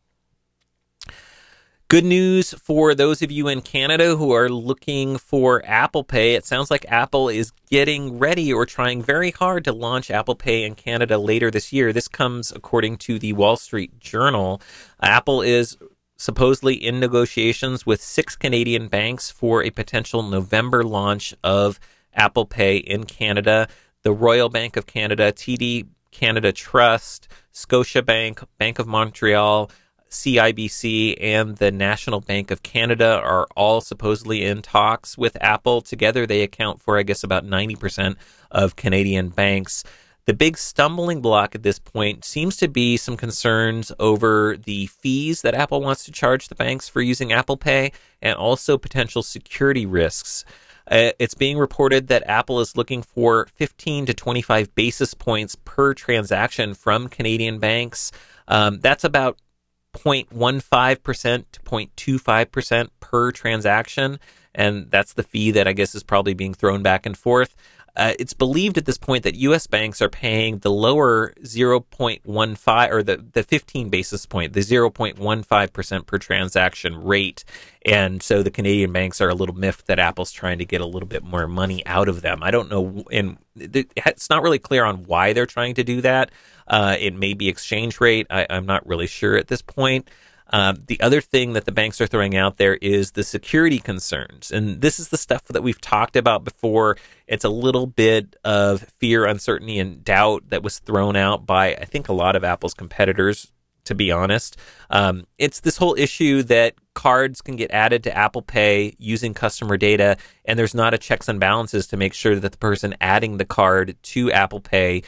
Speaker 1: Good news for those of you in Canada who are looking for Apple Pay. It sounds like Apple is getting ready or trying very hard to launch Apple Pay in Canada later this year. This comes according to the Wall Street Journal. Apple is supposedly in negotiations with six Canadian banks for a potential November launch of Apple Pay in Canada. The Royal Bank of Canada, T D Canada Trust, Scotiabank, Bank of Montreal, C I B C, and the National Bank of Canada are all supposedly in talks with Apple. Together, they account for, I guess, about ninety percent of Canadian banks. The big stumbling block at this point seems to be some concerns over the fees that Apple wants to charge the banks for using Apple Pay, and also potential security risks. Uh, it's being reported that Apple is looking for fifteen to twenty-five basis points per transaction from Canadian banks. Um, that's about zero point one five percent to zero point two five percent per transaction, and that's the fee that I guess is probably being thrown back and forth. Uh, it's believed at this point that U S banks are paying the lower zero point one five or the, the fifteen basis point, the zero point one five percent per transaction rate. And so the Canadian banks are a little miffed that Apple's trying to get a little bit more money out of them. I don't know. And it's not really clear on why they're trying to do that. Uh, it may be exchange rate. I, I'm not really sure at this point. Uh, the other thing that the banks are throwing out there is the security concerns. And this is the stuff that we've talked about before. It's a little bit of fear, uncertainty, and doubt that was thrown out by, I think, a lot of Apple's competitors, to be honest. Um, it's this whole issue that cards can get added to Apple Pay using customer data, and there's not a checks and balances to make sure that the person adding the card to Apple Pay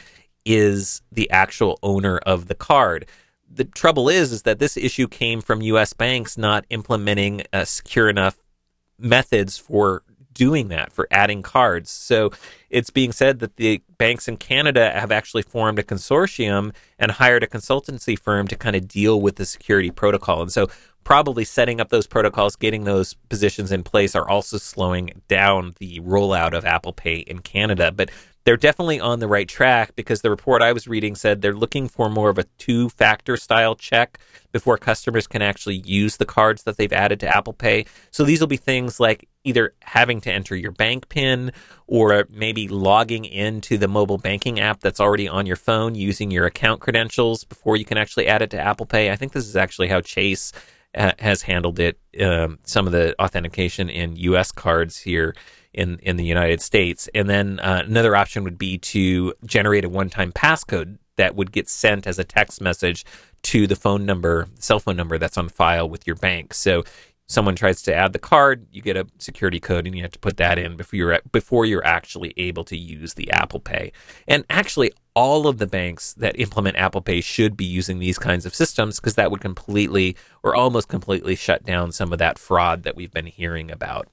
Speaker 1: is the actual owner of the card. The trouble is, is that this issue came from U S banks not implementing uh, secure enough methods for doing that, for adding cards. So it's being said that the banks in Canada have actually formed a consortium and hired a consultancy firm to kind of deal with the security protocol. And so probably setting up those protocols, getting those positions in place are also slowing down the rollout of Apple Pay in Canada. But they're definitely on the right track, because the report I was reading said they're looking for more of a two-factor style check before customers can actually use the cards that they've added to Apple Pay. So these will be things like either having to enter your bank PIN, or maybe logging into the mobile banking app that's already on your phone using your account credentials before you can actually add it to Apple Pay. I think this is actually how Chase uh, has handled it, um, some of the authentication in U S cards here in, in the United States. And then uh, another option would be to generate a one-time passcode that would get sent as a text message to the phone number, cell phone number that's on file with your bank. So someone tries to add the card, you get a security code, and you have to put that in before you're before you're actually able to use the Apple Pay. And actually, all of the banks that implement Apple Pay should be using these kinds of systems, because that would completely or almost completely shut down some of that fraud that we've been hearing about.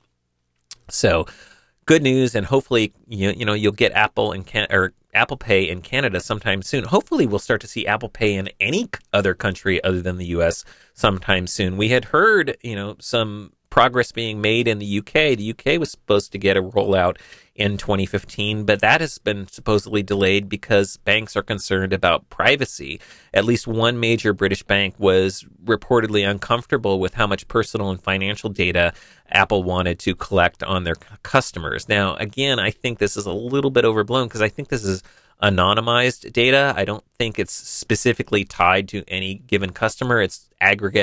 Speaker 1: So, good news, and hopefully, you you know you'll get Apple and Can- or Apple Pay in Canada sometime soon. Hopefully, we'll start to see Apple Pay in any other country other than the U S sometime soon. We had heard, you know, some progress being made in the U K. The U K was supposed to get a rollout in twenty fifteen, but that has been supposedly delayed because banks are concerned about privacy. At least one major British bank was reportedly uncomfortable with how much personal and financial data Apple wanted to collect on their customers. Now, again, I think this is a little bit overblown, because I think this is anonymized data. I don't think it's specifically tied to any given customer. It's aggregate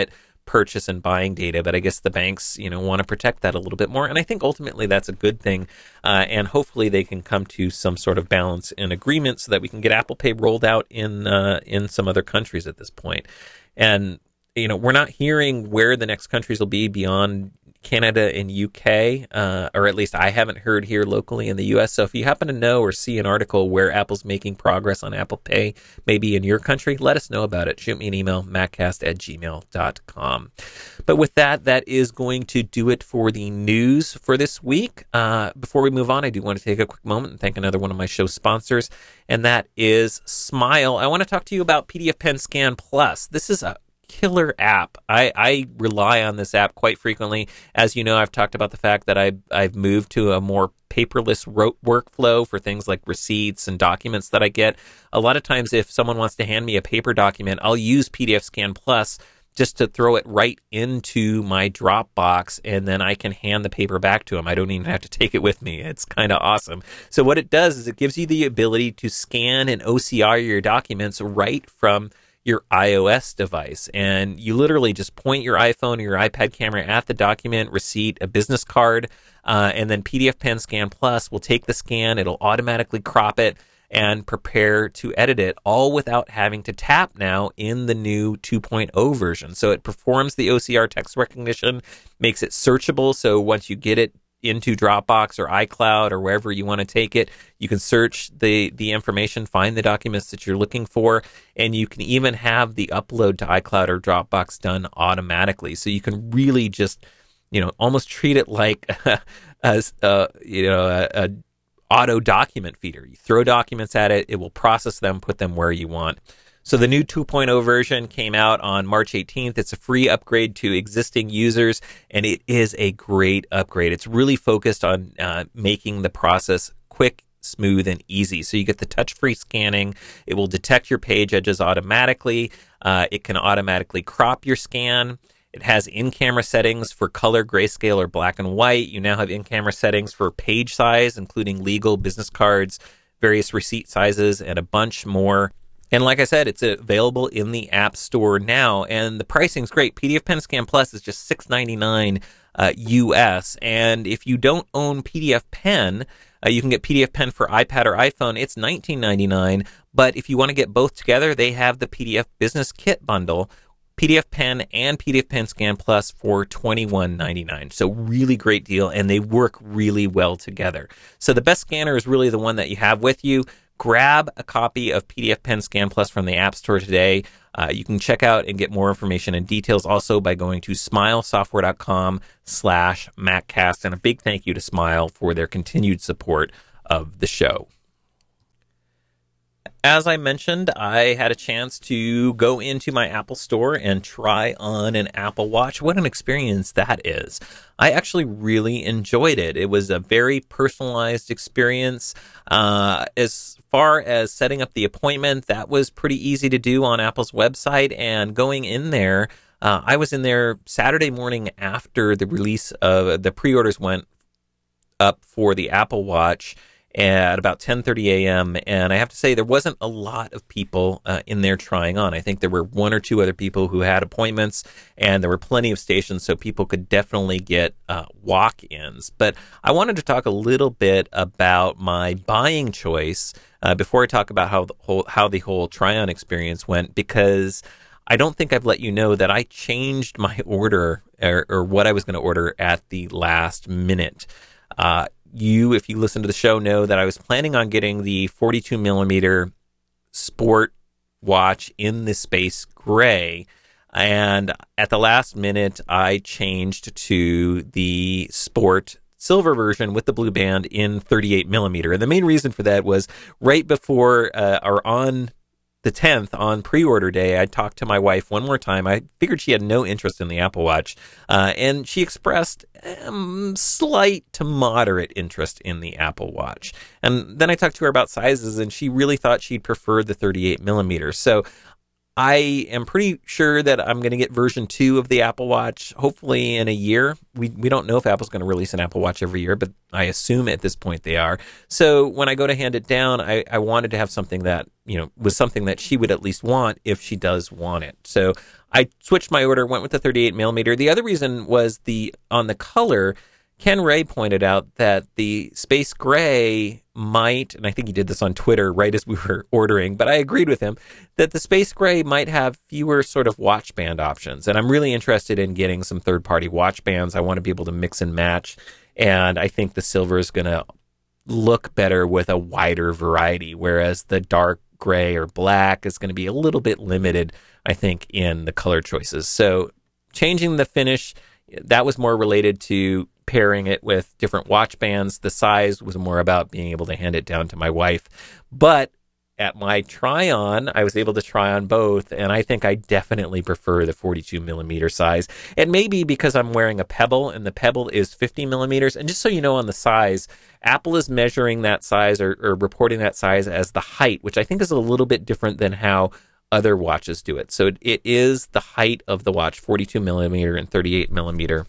Speaker 1: purchase and buying data, but I guess the banks, you know, want to protect that a little bit more. And I think ultimately that's a good thing. Uh, and hopefully they can come to some sort of balance and agreement so that we can get Apple Pay rolled out in uh, in some other countries at this point. And, you know, we're not hearing where the next countries will be beyond Canada and U K, uh, or at least I haven't heard here locally in the U S. So if you happen to know or see an article where Apple's making progress on Apple Pay, maybe in your country, let us know about it. Shoot me an email, maccast at gmail dot com. But with that, that is going to do it for the news for this week. Uh, before we move on, I do want to take a quick moment and thank another one of my show sponsors, and that is Smile. I want to talk to you about P D F Pen Scan Plus. This is a killer app. I, I rely on this app quite frequently. As you know, I've talked about the fact that I, I've moved to a more paperless ro- workflow for things like receipts and documents that I get. A lot of times if someone wants to hand me a paper document, I'll use P D F Scan Plus just to throw it right into my Dropbox, and then I can hand the paper back to them. I don't even have to take it with me. It's kind of awesome. So what it does is it gives you the ability to scan and O C R your documents right from your iOS device, and you literally just point your iPhone or your iPad camera at the document, receipt, a business card, uh, and then P D F Pen Scan Plus will take the scan, it'll automatically crop it and prepare to edit it, all without having to tap now in the new two point oh version. So it performs the O C R text recognition, makes it searchable, so once you get it into Dropbox or iCloud or wherever you want to take it, you can search the, the information, find the documents that you're looking for, and you can even have the upload to iCloud or Dropbox done automatically. So you can really just, you know, almost treat it like as uh, you know, a, a auto document feeder. You throw documents at it, it will process them, put them where you want. So the new two point oh version came out on March eighteenth. It's a free upgrade to existing users, and it is a great upgrade. It's really focused on uh, making the process quick, smooth, and easy. So you get the touch-free scanning. It will detect your page edges automatically. Uh, it can automatically crop your scan. It has in-camera settings for color, grayscale, or black and white. You now have in-camera settings for page size, including legal, business cards, various receipt sizes, and a bunch more. And like I said, it's available in the App Store now, and the pricing's great. P D F Pen Scan Plus is just six ninety-nine uh, U S, and if you don't own P D F Pen, uh, you can get P D F Pen for iPad or iPhone. It's nineteen ninety-nine, but if you want to get both together, they have the P D F Business Kit bundle, P D F Pen and P D F Pen Scan Plus for twenty-one ninety-nine. So really great deal, and they work really well together. So the best scanner is really the one that you have with you. Grab a copy of P D F Pen Scan Plus from the App Store today. Uh, you can check out and get more information and details also by going to smilesoftware.com slash MacCast. And a big thank you to Smile for their continued support of the show. As I mentioned, I had a chance to go into my Apple Store and try on an Apple Watch. What an experience that is. I actually really enjoyed it. It was a very personalized experience. Uh, as far as setting up the appointment, that was pretty easy to do on Apple's website. And going in there, uh, I was in there Saturday morning after the release of the pre-orders went up for the Apple Watch at about ten thirty a.m. And I have to say, there wasn't a lot of people uh, in there trying on. I think there were one or two other people who had appointments, and there were plenty of stations, so people could definitely get uh, walk-ins. But I wanted to talk a little bit about my buying choice uh, before I talk about how the whole, how the whole try-on experience went, because I don't think I've let you know that I changed my order or, or what I was going to order at the last minute. Uh, You, if you listen to the show, know that I was planning on getting the forty-two millimeter sport watch in the space gray. And at the last minute, I changed to the sport silver version with the blue band in thirty-eight millimeter. And the main reason for that was right before uh, or on the tenth, on pre-order day, I talked to my wife one more time. I figured she had no interest in the Apple Watch, uh, and she expressed um, slight to moderate interest in the Apple Watch. And then I talked to her about sizes, and she really thought she'd prefer the thirty-eight millimeter. So I am pretty sure that I'm going to get version two of the Apple Watch, hopefully in a year. We we don't know if Apple's going to release an Apple Watch every year, but I assume at this point they are. So when I go to hand it down, I, I wanted to have something that, you know, was something that she would at least want if she does want it. So I switched my order, went with the thirty-eight millimeter. The other reason was the on the color. Ken Ray pointed out that the Space Gray might, and I think he did this on Twitter right as we were ordering, but I agreed with him, that the Space Gray might have fewer sort of watch band options. And I'm really interested in getting some third-party watch bands. I want to be able to mix and match. And I think the silver is going to look better with a wider variety, whereas the dark gray or black is going to be a little bit limited, I think, in the color choices. So changing the finish, that was more related to pairing it with different watch bands. The size was more about being able to hand it down to my wife. But at my try-on, I was able to try on both, and I think I definitely prefer the forty-two millimeter size. It may be because I'm wearing a Pebble, and the Pebble is fifty millimeters. And just so you know on the size, Apple is measuring that size or, or reporting that size as the height, which I think is a little bit different than how other watches do it. So it, it is the height of the watch, forty-two millimeter and thirty-eight millimeter.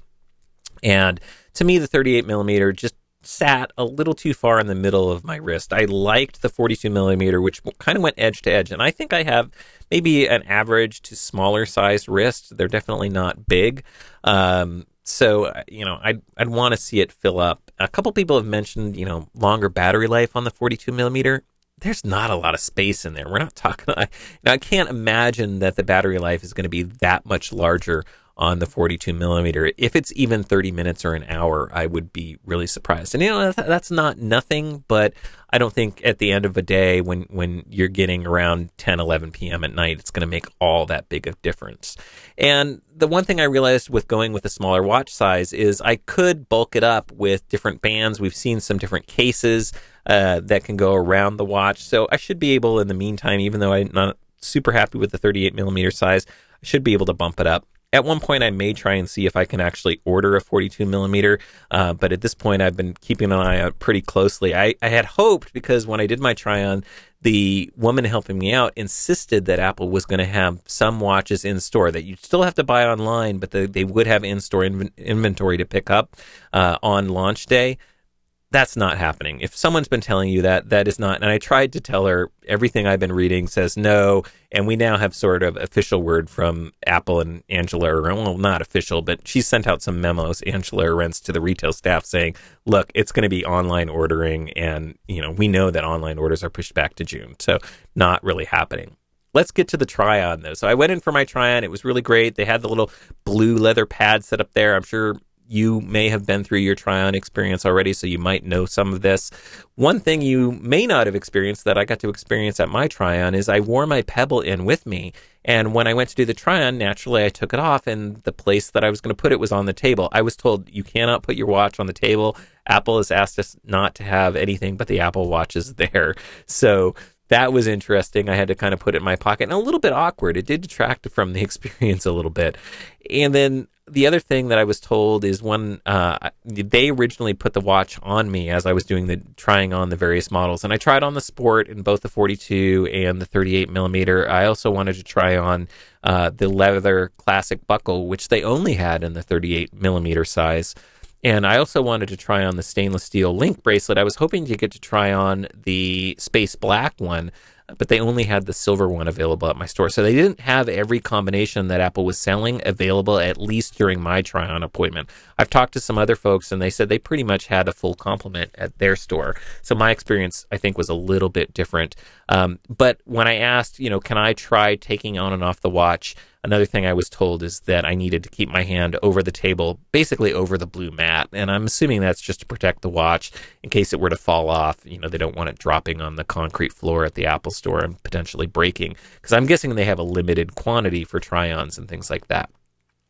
Speaker 1: And to me, the thirty-eight millimeter just sat a little too far in the middle of my wrist. I liked the forty-two millimeter, which kind of went edge to edge. And I think I have maybe an average to smaller sized wrist. They're definitely not big. Um, so, you know, I'd, I'd want to see it fill up. A couple people have mentioned, you know, longer battery life on the forty-two millimeter. There's not a lot of space in there. We're not talking. I, now, I can't imagine that the battery life is going to be that much larger on the forty-two millimeter. If it's even thirty minutes or an hour, I would be really surprised. And, you know, that's not nothing, but I don't think at the end of a day when, when you're getting around ten, eleven p.m. at night, it's going to make all that big of difference. And the one thing I realized with going with a smaller watch size is I could bulk it up with different bands. We've seen some different cases uh, that can go around the watch. So I should be able, in the meantime, even though I'm not super happy with the thirty-eight millimeter size, I should be able to bump it up. At one point, I may try and see if I can actually order a forty-two millimeter, uh, but at this point, I've been keeping an eye out pretty closely. I, I had hoped, because when I did my try-on, the woman helping me out insisted that Apple was going to have some watches in store that you'd still have to buy online, but the, they would have in-store inv- inventory to pick up uh, on launch day. That's not happening. If someone's been telling you that, that is not. And I tried to tell her everything I've been reading says no. And we now have sort of official word from Apple and Angela Arendt. Well, not official, but she sent out some memos, Angela Arendt, to the retail staff saying, look, it's going to be online ordering. And, you know, we know that online orders are pushed back to June. So not really happening. Let's get to the try-on, though. So I went in for my try-on. It was really great. They had the little blue leather pad set up there. I'm sure you may have been through your try-on experience already, so you might know some of this. One thing you may not have experienced that I got to experience at my try-on is I wore my Pebble in with me, and when I went to do the try-on, naturally I took it off, and the place that I was going to put it was on the table. I was told you cannot put your watch on the table. Apple has asked us not to have anything but the Apple Watches there. So that was interesting. I had to kind of put it in my pocket, and a little bit awkward. It did detract from the experience a little bit. And then the other thing that I was told is when uh, they originally put the watch on me as I was doing the trying on the various models, and I tried on the Sport in both the forty-two and the thirty-eight millimeter. I also wanted to try on uh, the leather classic buckle, which they only had in the thirty-eight millimeter size. And I also wanted to try on the stainless steel link bracelet. I was hoping to get to try on the space black one, but they only had the silver one available at my store. So they didn't have every combination that Apple was selling available, at least during my try-on appointment. I've talked to some other folks, and they said they pretty much had a full complement at their store. So my experience, I think, was a little bit different. Um, but when I asked, you know, can I try taking on and off the watch, another thing I was told is that I needed to keep my hand over the table, basically over the blue mat. And I'm assuming that's just to protect the watch in case it were to fall off. You know, they don't want it dropping on the concrete floor at the Apple store and potentially breaking, because I'm guessing they have a limited quantity for try-ons and things like that.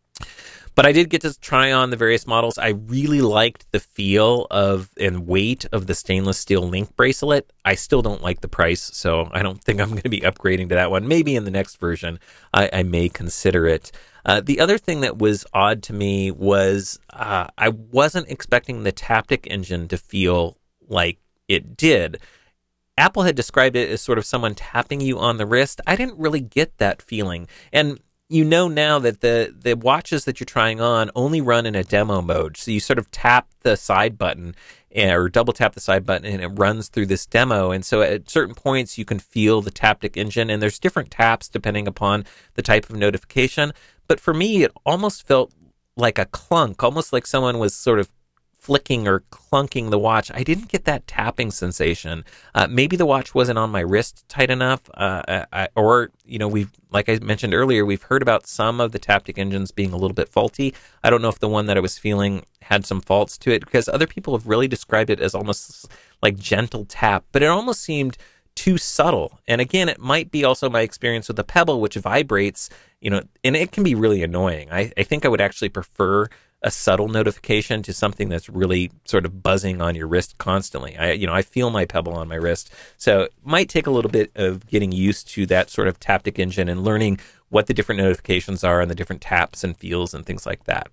Speaker 1: But I did get to try on the various models. I really liked the feel of and weight of the stainless steel link bracelet. I still don't like the price, so I don't think I'm going to be upgrading to that one. Maybe in the next version, I, I may consider it. Uh, the other thing that was odd to me was uh, I wasn't expecting the Taptic engine to feel like it did. Apple had described it as sort of someone tapping you on the wrist. I didn't really get that feeling. And you know now that the, the watches that you're trying on only run in a demo mode. So you sort of tap the side button or double tap the side button and it runs through this demo. And so at certain points you can feel the Taptic Engine, and there's different taps depending upon the type of notification. But for me, it almost felt like a clunk, almost like someone was sort of flicking or clunking the watch. I didn't get that tapping sensation. Uh, maybe the watch wasn't on my wrist tight enough, uh, I, or, you know, we've, like I mentioned earlier, we've heard about some of the Taptic engines being a little bit faulty. I don't know if the one that I was feeling had some faults to it, because other people have really described it as almost like gentle tap, but it almost seemed too subtle. And again, it might be also my experience with the Pebble, which vibrates, you know, and it can be really annoying. I, I think I would actually prefer a subtle notification to something that's really sort of buzzing on your wrist constantly. I, you know, I feel my Pebble on my wrist, so it might take a little bit of getting used to that sort of Taptic engine and learning what the different notifications are and the different taps and feels and things like that.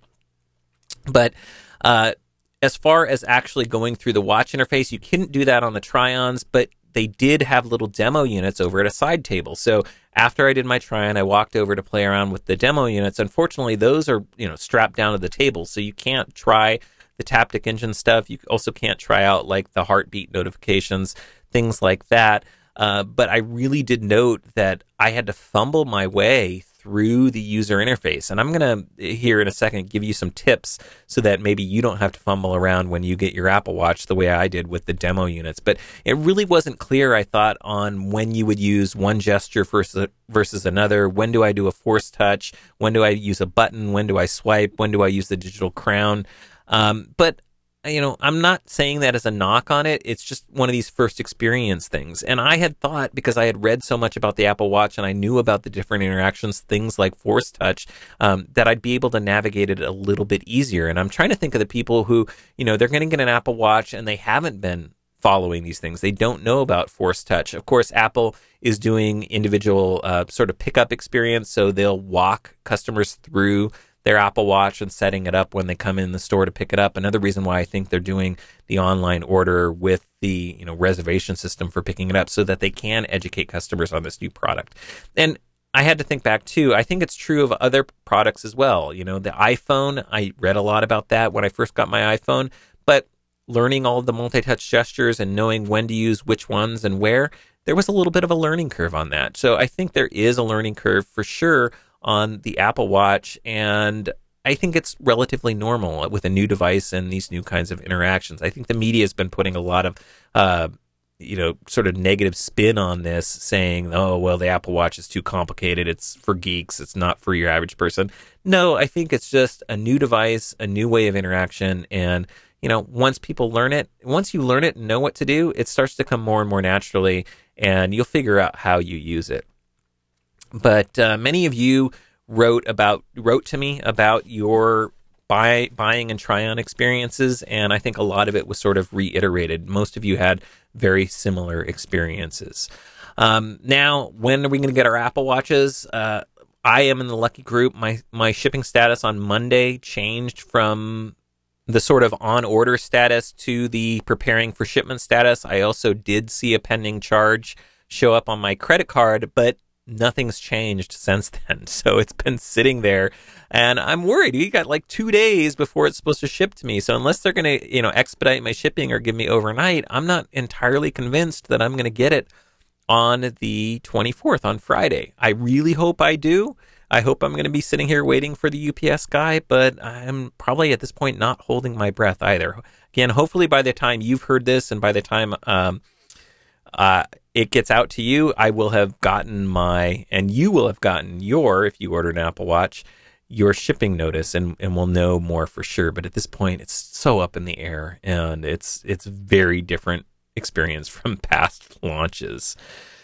Speaker 1: But uh, as far as actually going through the watch interface, you couldn't do that on the Try-Ons, but they did have little demo units over at a side table. So after I did my try-on, I walked over to play around with the demo units. Unfortunately, those are, you know, strapped down to the table, so you can't try the Taptic engine stuff. You also can't try out like the heartbeat notifications, things like that. Uh, but I really did note that I had to fumble my way through the user interface. And I'm going to, here in a second, give you some tips so that maybe you don't have to fumble around when you get your Apple Watch the way I did with the demo units. But it really wasn't clear, I thought, on when you would use one gesture versus, versus another. When do I do a force touch? When do I use a button? When do I swipe? When do I use the digital crown? Um, but you know, I'm not saying that as a knock on it. It's just one of these first experience things. And I had thought, because I had read so much about the Apple Watch and I knew about the different interactions, things like Force Touch, um, that I'd be able to navigate it a little bit easier. And I'm trying to think of the people who, you know, they're going to get an Apple Watch and they haven't been following these things. They don't know about Force Touch. Of course, Apple is doing individual uh, sort of pickup experience, so they'll walk customers through their Apple Watch and setting it up when they come in the store to pick it up. Another reason why I think they're doing the online order with the, you know, reservation system for picking it up, so that they can educate customers on this new product. And I had to think back too. I think it's true of other products as well. You know, the iPhone, I read a lot about that when I first got my iPhone, but learning all of the multi-touch gestures and knowing when to use which ones and where, there was a little bit of a learning curve on that. So I think there is a learning curve for sure on the Apple Watch, and I think it's relatively normal with a new device and these new kinds of interactions. I think the media has been putting a lot of, uh, you know, sort of negative spin on this, saying, oh, well, the Apple Watch is too complicated. It's for geeks. It's not for your average person. No, I think it's just a new device, a new way of interaction. And, you know, once people learn it, once you learn it and know what to do, it starts to come more and more naturally, and you'll figure out how you use it. But uh, many of you wrote about wrote to me about your buy buying and try-on experiences, and I think a lot of it was sort of reiterated. Most of you had very similar experiences. Um, now, when are we going to get our Apple Watches? Uh, I am in the lucky group. My my shipping status on Monday changed from the sort of on-order status to the preparing for shipment status. I also did see a pending charge show up on my credit card, but nothing's changed since then. So it's been sitting there, and I'm worried. We got like two days before it's supposed to ship to me. So unless they're going to, you know, expedite my shipping or give me overnight, I'm not entirely convinced that I'm going to get it on the twenty-fourth, on Friday. I really hope I do. I hope I'm going to be sitting here waiting for the U P S guy, but I'm probably at this point not holding my breath either. Again, hopefully by the time you've heard this and by the time um, uh, it gets out to you, I will have gotten my, and you will have gotten your, if you order an Apple Watch, your shipping notice, and, and we'll know more for sure. But at this point, it's so up in the air, and it's it's very different experience from past launches.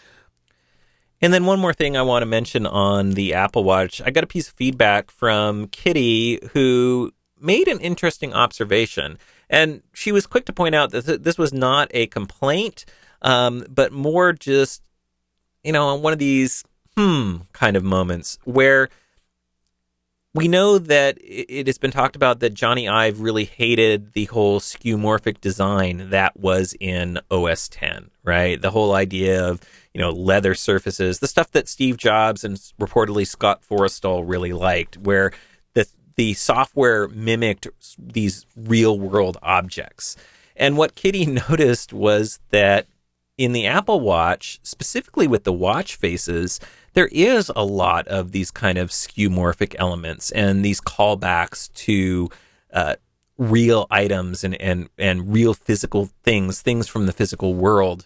Speaker 1: And then one more thing I want to mention on the Apple Watch. I got a piece of feedback from Kitty, who made an interesting observation. And she was quick to point out that this was not a complaint, um, but more just, you know, one of these hmm kind of moments where we know that it has been talked about that Johnny Ive really hated the whole skeuomorphic design that was in O S ten, right? The whole idea of, you know, leather surfaces, the stuff that Steve Jobs and reportedly Scott Forstall really liked, where the the software mimicked these real world objects. And what Kitty noticed was that in the Apple Watch, specifically with the watch faces, there is a lot of these kind of skeuomorphic elements and these callbacks to uh, real items and, and, and real physical things, things from the physical world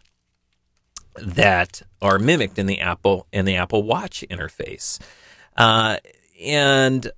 Speaker 1: that are mimicked in the Apple in the Apple Watch interface. Uh, and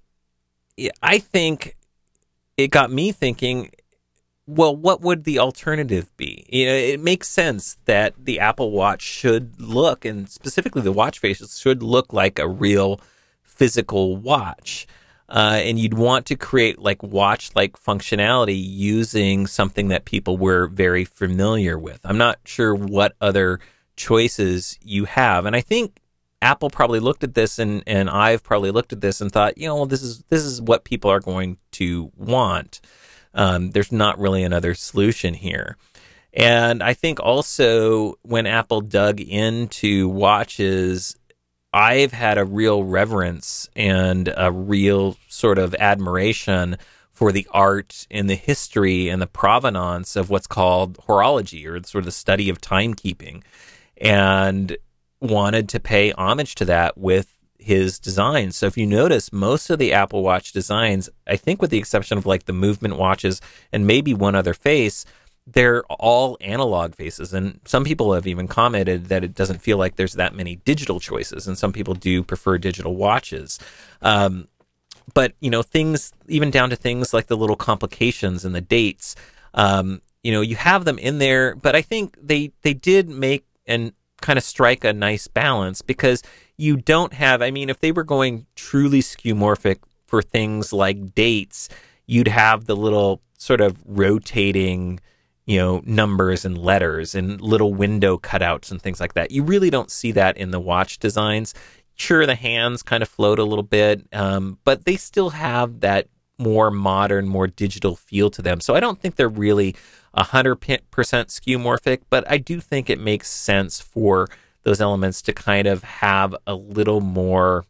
Speaker 1: I think it got me thinking, well, what would the alternative be? You know, it makes sense that the Apple Watch should look, and specifically the watch faces, should look like a real physical watch. Uh, and you'd want to create like watch-like functionality using something that people were very familiar with. I'm not sure what other choices you have. And I think Apple probably looked at this, and, and I've probably looked at this and thought, you know, well, this is this is what people are going to want. Um, there's not really another solution here. And I think also when Apple dug into watches, I've had a real reverence and a real sort of admiration for the art and the history and the provenance of what's called horology, or sort of the study of timekeeping, and wanted to pay homage to that with his designs. So if you notice, most of the Apple Watch designs, I think with the exception of like the movement watches and maybe one other face, they're all analog faces. And some people have even commented that it doesn't feel like there's that many digital choices, and some people do prefer digital watches. Um, but, you know, things, even down to things like the little complications and the dates, um, you know, you have them in there, but I think they, they did make and kind of strike a nice balance, because you don't have, I mean, if they were going truly skeuomorphic for things like dates, you'd have the little sort of rotating, you know, numbers and letters and little window cutouts and things like that. You really don't see that in the watch designs. Sure, the hands kind of float a little bit, um, but they still have that more modern, more digital feel to them. So I don't think they're really one hundred percent skeuomorphic, but I do think it makes sense for those elements to kind of have a little more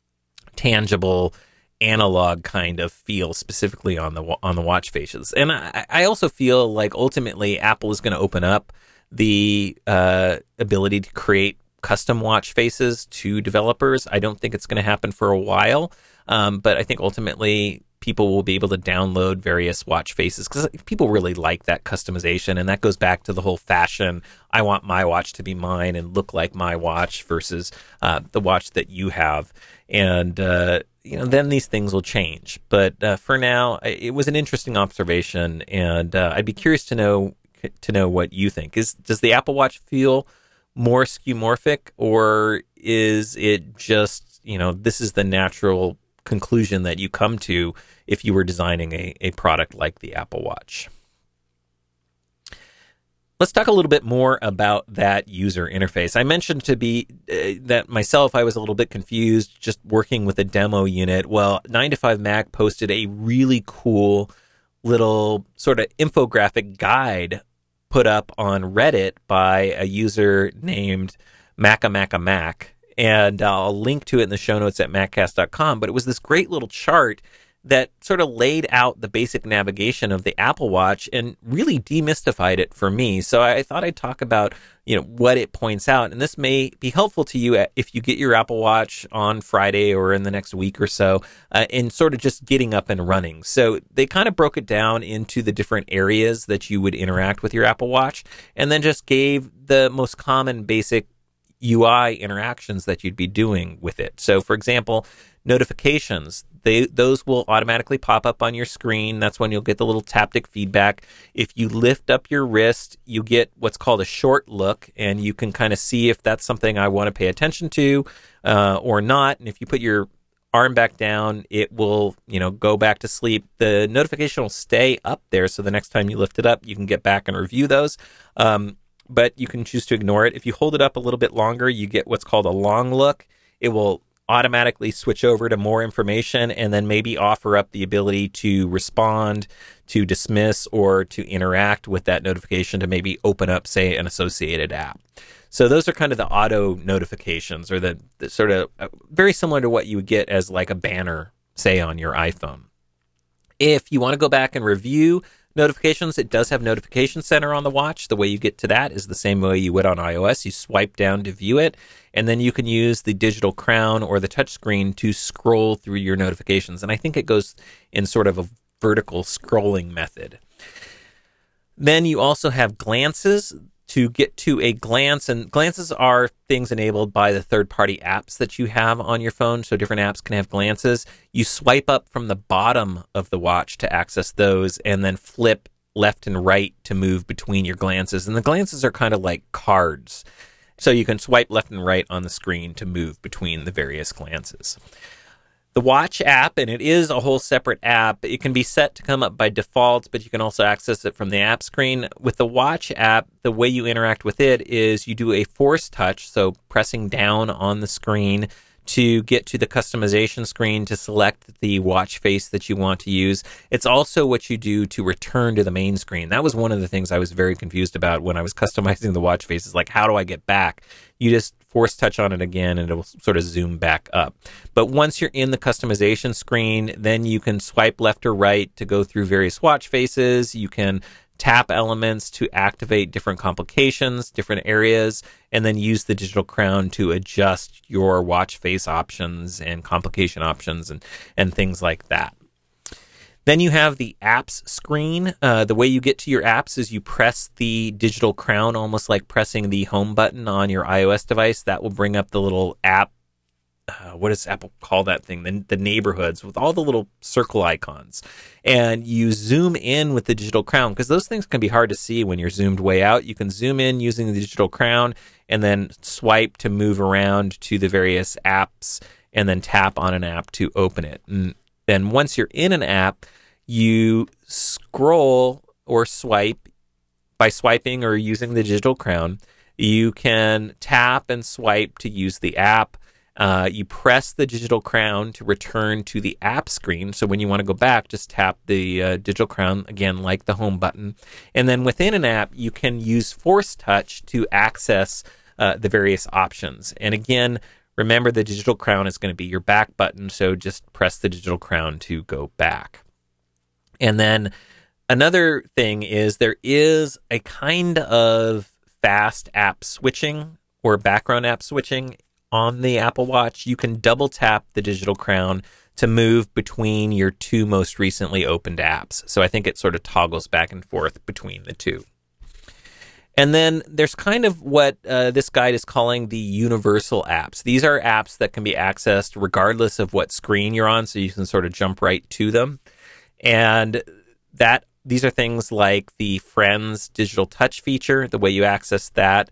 Speaker 1: tangible analog kind of feel, specifically on the on the watch faces. And I, I also feel like ultimately Apple is going to open up the uh, ability to create custom watch faces to developers. I don't think it's going to happen for a while, um, but I think ultimately people will be able to download various watch faces, because people really like that customization, and that goes back to the whole fashion. I want my watch to be mine and look like my watch versus uh, the watch that you have. And, uh, you know, then these things will change. But uh, for now, it was an interesting observation, and uh, I'd be curious to know to know what you think. Is does the Apple Watch feel more skeuomorphic, or is it just, you know, this is the natural conclusion that you come to if you were designing a, a product like the Apple Watch? Let's talk a little bit more about that user interface. I mentioned to be uh, that myself, I was a little bit confused just working with a demo unit. Well, nine to five Mac posted a really cool little sort of infographic guide put up on Reddit by a user named MacAMacAMac. And I'll link to it in the show notes at maccast dot com. But it was this great little chart that sort of laid out the basic navigation of the Apple Watch and really demystified it for me. So I thought I'd talk about, you know, what it points out. And this may be helpful to you if you get your Apple Watch on Friday or in the next week or so, uh, in sort of just getting up and running. So they kind of broke it down into the different areas that you would interact with your Apple Watch, and then just gave the most common basic U I interactions that you'd be doing with it. So, for example, notifications, they those will automatically pop up on your screen. That's when you'll get the little taptic feedback. If you lift up your wrist, you get what's called a short look, and you can kind of see if that's something I want to pay attention to uh, or not. And if you put your arm back down, it will, you know, go back to sleep. The notification will stay up there, so the next time you lift it up, you can get back and review those. Um, but you can choose to ignore it. If you hold it up a little bit longer, you get what's called a long look. It will automatically switch over to more information and then maybe offer up the ability to respond, to dismiss, or to interact with that notification to maybe open up, say, an associated app. So those are kind of the auto notifications, or the, the sort of uh, very similar to what you would get as like a banner, say, on your iPhone. If you want to go back and review notifications, it does have Notification Center on the watch. The way you get to that is the same way you would on iOS. You swipe down to view it, and then you can use the digital crown or the touchscreen to scroll through your notifications. And I think it goes in sort of a vertical scrolling method. Then you also have glances to get to a glance, and glances are things enabled by the third-party apps that you have on your phone, so different apps can have glances. You swipe up from the bottom of the watch to access those, and then flip left and right to move between your glances. And the glances are kind of like cards, so you can swipe left and right on the screen to move between the various glances. The Watch app, and it is a whole separate app, it can be set to come up by default, but you can also access it from the app screen. With the Watch app, the way you interact with it is you do a force touch, so pressing down on the screen to get to the customization screen to select the watch face that you want to use. It's also what you do to return to the main screen. That was one of the things I was very confused about when I was customizing the watch faces. Like, how do I get back? You just force touch on it again and it'll sort of zoom back up. But once you're in the customization screen, then you can swipe left or right to go through various watch faces. You can tap elements to activate different complications, different areas, and then use the digital crown to adjust your watch face options and complication options and, and things like that. Then you have the apps screen. Uh, the way you get to your apps is you press the digital crown, almost like pressing the home button on your iOS device. That will bring up the little app. Uh, what does Apple call that thing? The, the neighborhoods with all the little circle icons. And you zoom in with the digital crown, because those things can be hard to see when you're zoomed way out. You can zoom in using the digital crown and then swipe to move around to the various apps and then tap on an app to open it. And then once you're in an app, you scroll or swipe by swiping or using the digital crown. You can tap and swipe to use the app. Uh, you press the digital crown to return to the app screen. So when you want to go back, just tap the uh, digital crown, again, like the home button. And then within an app, you can use force touch to access uh, the various options. And again, remember the digital crown is going to be your back button, so just press the digital crown to go back. And then another thing is there is a kind of fast app switching or background app switching on the Apple Watch. You can double tap the digital crown to move between your two most recently opened apps. So I think it sort of toggles back and forth between the two. And then there's kind of what uh, this guide is calling the universal apps. These are apps that can be accessed regardless of what screen you're on, so you can sort of jump right to them. And that these are things like the Friends digital touch feature. The way you access that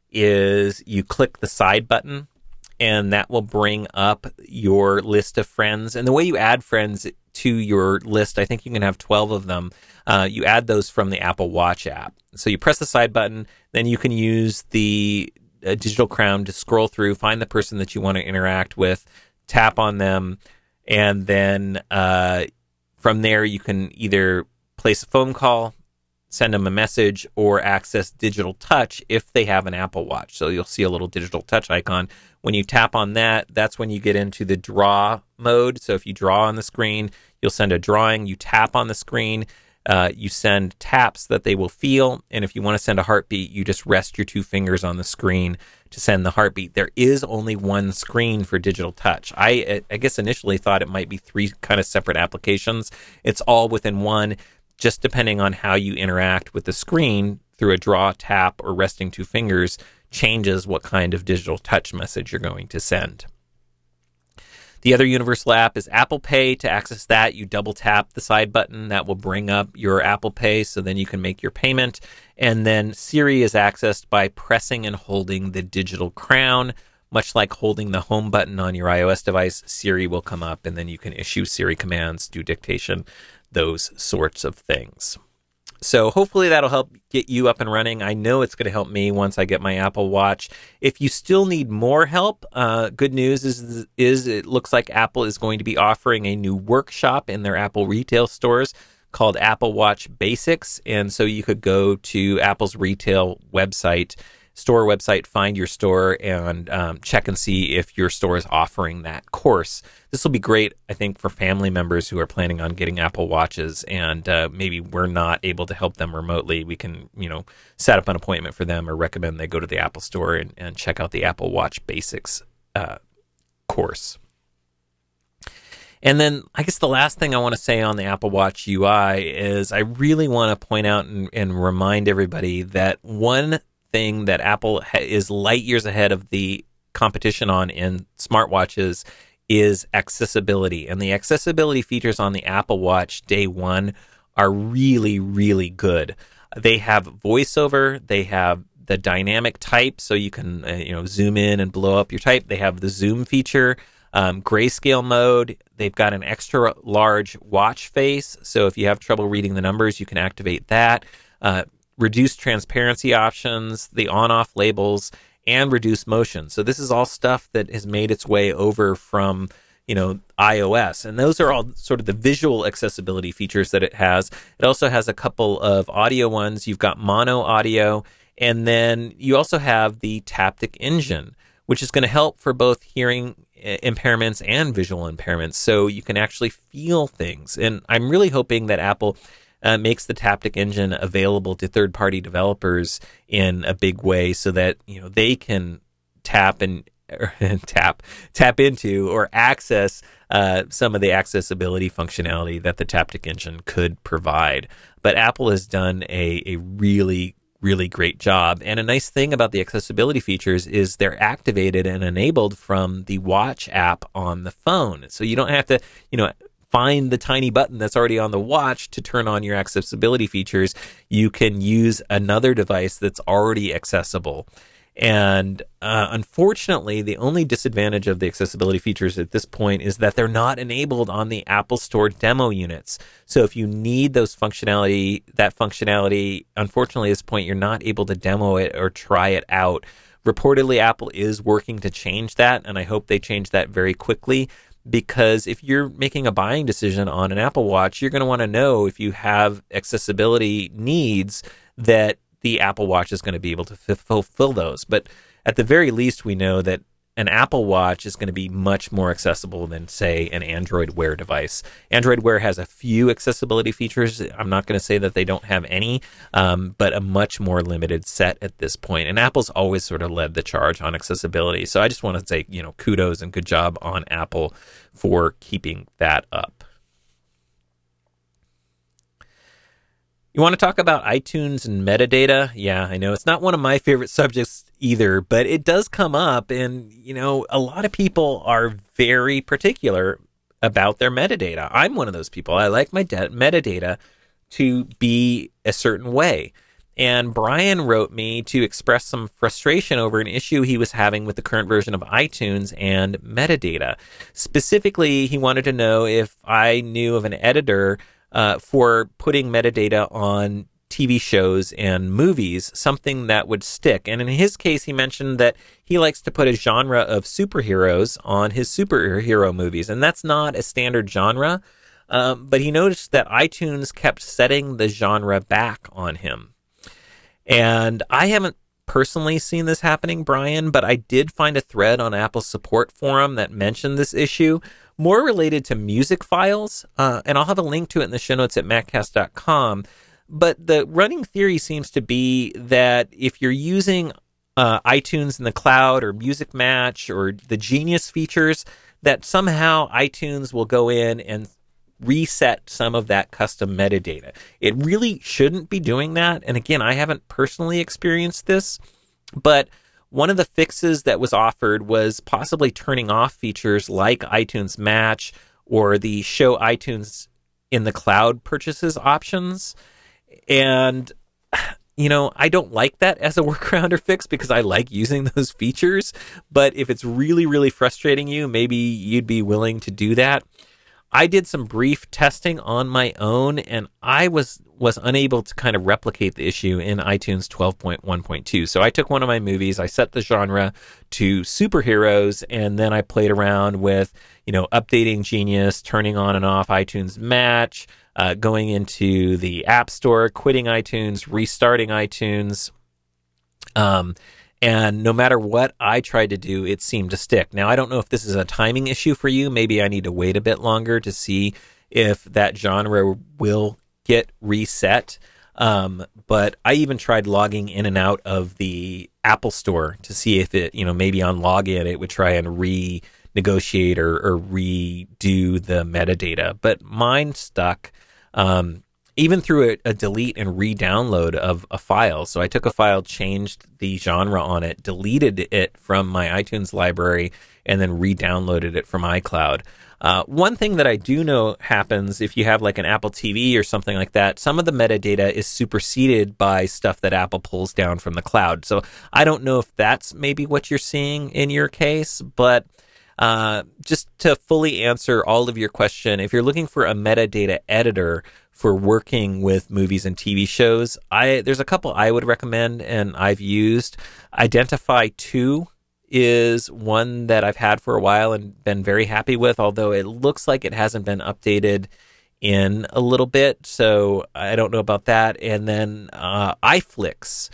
Speaker 1: is you click the side button, and that will bring up your list of friends. And the way you add friends to your list, I think you can have twelve of them. Uh, you add those from the Apple Watch app. So you press the side button, then you can use the uh, digital crown to scroll through, find the person that you want to interact with, tap on them, and then uh, from there you can either place a phone call, send them a message, or access digital touch if they have an Apple Watch. So you'll see a little digital touch icon. When you tap on that, that's when you get into the draw mode. So if you draw on the screen, you'll send a drawing. You tap on the screen, uh, you send taps that they will feel. And if you want to send a heartbeat, you just rest your two fingers on the screen to send the heartbeat. There is only one screen for digital touch. I, I guess initially thought it might be three kind of separate applications. It's all within one, just depending on how you interact with the screen through a draw, tap, or resting two fingers changes what kind of digital touch message you're going to send. The other universal app is Apple Pay. To access that, you double tap the side button. That will bring up your Apple Pay, so then you can make your payment. And then Siri is accessed by pressing and holding the digital crown. Much like holding the home button on your iOS device, Siri will come up, and then you can issue Siri commands, do dictation, those sorts of things. So hopefully that'll help get you up and running. I know it's going to help me once I get my Apple Watch. If you still need more help, uh, good news is, is it looks like Apple is going to be offering a new workshop in their Apple retail stores called Apple Watch Basics. And so you could go to Apple's retail website, store website, find your store, and um, check and see if your store is offering that course. This will be great, I think, for family members who are planning on getting Apple Watches, and uh, maybe we're not able to help them remotely. We can, you know, set up an appointment for them or recommend they go to the Apple Store and, and check out the Apple Watch Basics uh, course. And then I guess the last thing I want to say on the Apple Watch U I is I really want to point out and, and remind everybody that one thing that Apple ha- is light years ahead of the competition on in smartwatches is accessibility. And the accessibility features on the Apple Watch day one are really, really good. They have voiceover. They have the dynamic type, so you can uh, you know zoom in and blow up your type. They have the zoom feature, um, grayscale mode. They've got an extra large watch face, so if you have trouble reading the numbers, you can activate that. Uh, reduced transparency options, the on-off labels, and reduced motion. So this is all stuff that has made its way over from, you know, iOS. And those are all sort of the visual accessibility features that it has. It also has a couple of audio ones. You've got mono audio, and then you also have the Taptic Engine, which is going to help for both hearing impairments and visual impairments. So you can actually feel things. And I'm really hoping that Apple Uh, makes the Taptic Engine available to third-party developers in a big way, so that you know they can tap and or, tap tap into or access uh, some of the accessibility functionality that the Taptic Engine could provide. But Apple has done a a really really great job, and a nice thing about the accessibility features is they're activated and enabled from the Watch app on the phone, so you don't have to you know. find the tiny button that's already on the watch to turn on your accessibility features. You can use another device that's already accessible. And uh, unfortunately, the only disadvantage of the accessibility features at this point is that they're not enabled on the Apple Store demo units. So if you need those functionality, that functionality, unfortunately, at this point, you're not able to demo it or try it out. Reportedly, Apple is working to change that, and I hope they change that very quickly. Because if you're making a buying decision on an Apple Watch, you're going to want to know if you have accessibility needs that the Apple Watch is going to be able to f- fulfill those. But at the very least, we know that an Apple Watch is going to be much more accessible than, say, an Android Wear device. Android Wear has a few accessibility features. I'm not going to say that they don't have any, um, but a much more limited set at this point. And Apple's always sort of led the charge on accessibility. So I just want to say, you know, kudos and good job on Apple for keeping that up. You want to talk about iTunes and metadata? Yeah, I know it's not one of my favorite subjects either, but it does come up, and you know, a lot of people are very particular about their metadata. I'm one of those people. I like my de- metadata to be a certain way. And Brian wrote me to express some frustration over an issue he was having with the current version of iTunes and metadata. Specifically, he wanted to know if I knew of an editor Uh, for putting metadata on T V shows and movies, something that would stick. And in his case, he mentioned that he likes to put a genre of superheroes on his superhero movies, and that's not a standard genre. Um, but he noticed that iTunes kept setting the genre back on him. And I haven't personally seen this happening, Brian, but I did find a thread on Apple's support forum that mentioned this issue, more related to music files, uh, and I'll have a link to it in the show notes at maccast dot com. But the running theory seems to be that if you're using uh, iTunes in the cloud or Music Match or the Genius features, that somehow iTunes will go in and reset some of that custom metadata. It really shouldn't be doing that. And again, I haven't personally experienced this, but one of the fixes that was offered was possibly turning off features like iTunes Match or the Show iTunes in the Cloud purchases options. And, you know, I don't like that as a workaround or fix because I like using those features. But if it's really, really frustrating you, maybe you'd be willing to do that. I did some brief testing on my own, and I was was unable to kind of replicate the issue in iTunes twelve point one point two. So I took one of my movies, I set the genre to superheroes, and then I played around with, you know, updating Genius, turning on and off iTunes Match, uh, going into the App Store, quitting iTunes, restarting iTunes. Um, and no matter what I tried to do, it seemed to stick. Now, I don't know if this is a timing issue for you. Maybe I need to wait a bit longer to see if that genre will get reset. Um, but I even tried logging in and out of the Apple Store to see if it, you know, maybe on login, it would try and renegotiate or, or redo the metadata. But mine stuck. Um, even through a, a delete and re-download of a file. So I took a file, changed the genre on it, deleted it from my iTunes library, and then re-downloaded it from iCloud. Uh, one thing that I do know happens if you have like an Apple T V or something like that, some of the metadata is superseded by stuff that Apple pulls down from the cloud. So I don't know if that's maybe what you're seeing in your case, but uh, just to fully answer all of your question, if you're looking for a metadata editor for working with movies and T V shows, I there's a couple I would recommend and I've used. Identify two is one that I've had for a while and been very happy with, although it looks like it hasn't been updated in a little bit, so I don't know about that. And then uh, iFlix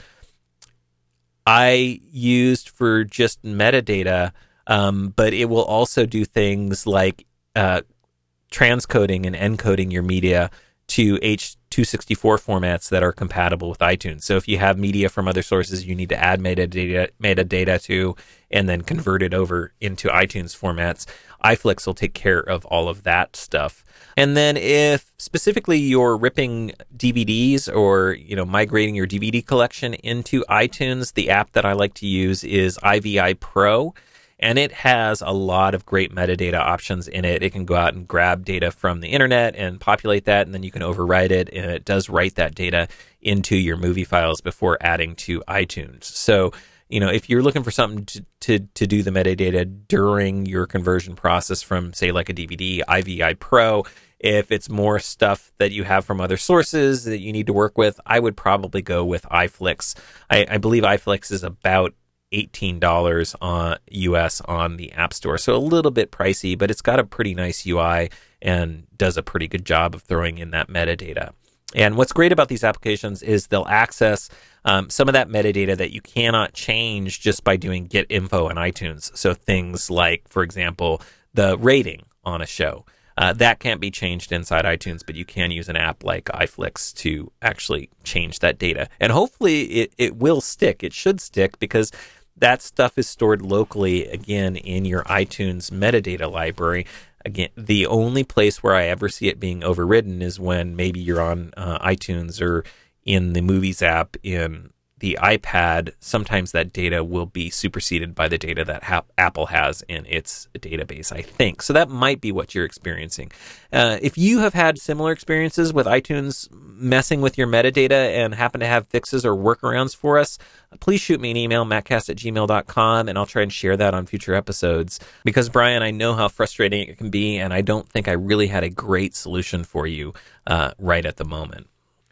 Speaker 1: I used for just metadata, um, but it will also do things like uh, transcoding and encoding your media to H two sixty-four formats that are compatible with iTunes. So if you have media from other sources you need to add metadata, metadata to and then convert it over into iTunes formats, iFlix will take care of all of that stuff. And then if specifically you're ripping D V Ds or, you know, migrating your D V D collection into iTunes, the app that I like to use is I V I Pro. And it has a lot of great metadata options in it. It can go out and grab data from the internet and populate that, and then you can overwrite it, and it does write that data into your movie files before adding to iTunes. So, you know, if you're looking for something to, to, to do the metadata during your conversion process from, say, like a D V D, I V I Pro. If it's more stuff that you have from other sources that you need to work with, I would probably go with iFlix. I, I believe iFlix is about eighteen dollars on U S on the App Store. So a little bit pricey, but it's got a pretty nice U I and does a pretty good job of throwing in that metadata. And what's great about these applications is they'll access um, some of that metadata that you cannot change just by doing get info on iTunes. So things like, for example, the rating on a show. Uh, that can't be changed inside iTunes, but you can use an app like iFlix to actually change that data. And hopefully it, it will stick. It should stick because that stuff is stored locally, again, in your iTunes metadata library. Again, the only place where I ever see it being overridden is when maybe you're on uh, iTunes or in the Movies app in the iPad. Sometimes that data will be superseded by the data that ha- Apple has in its database, I think. So that might be what you're experiencing. Uh, if you have had similar experiences with iTunes messing with your metadata and happen to have fixes or workarounds for us, please shoot me an email, mattcast at gmail dot com, and I'll try and share that on future episodes. Because, Brian, I know how frustrating it can be, and I don't think I really had a great solution for you uh, right at the moment.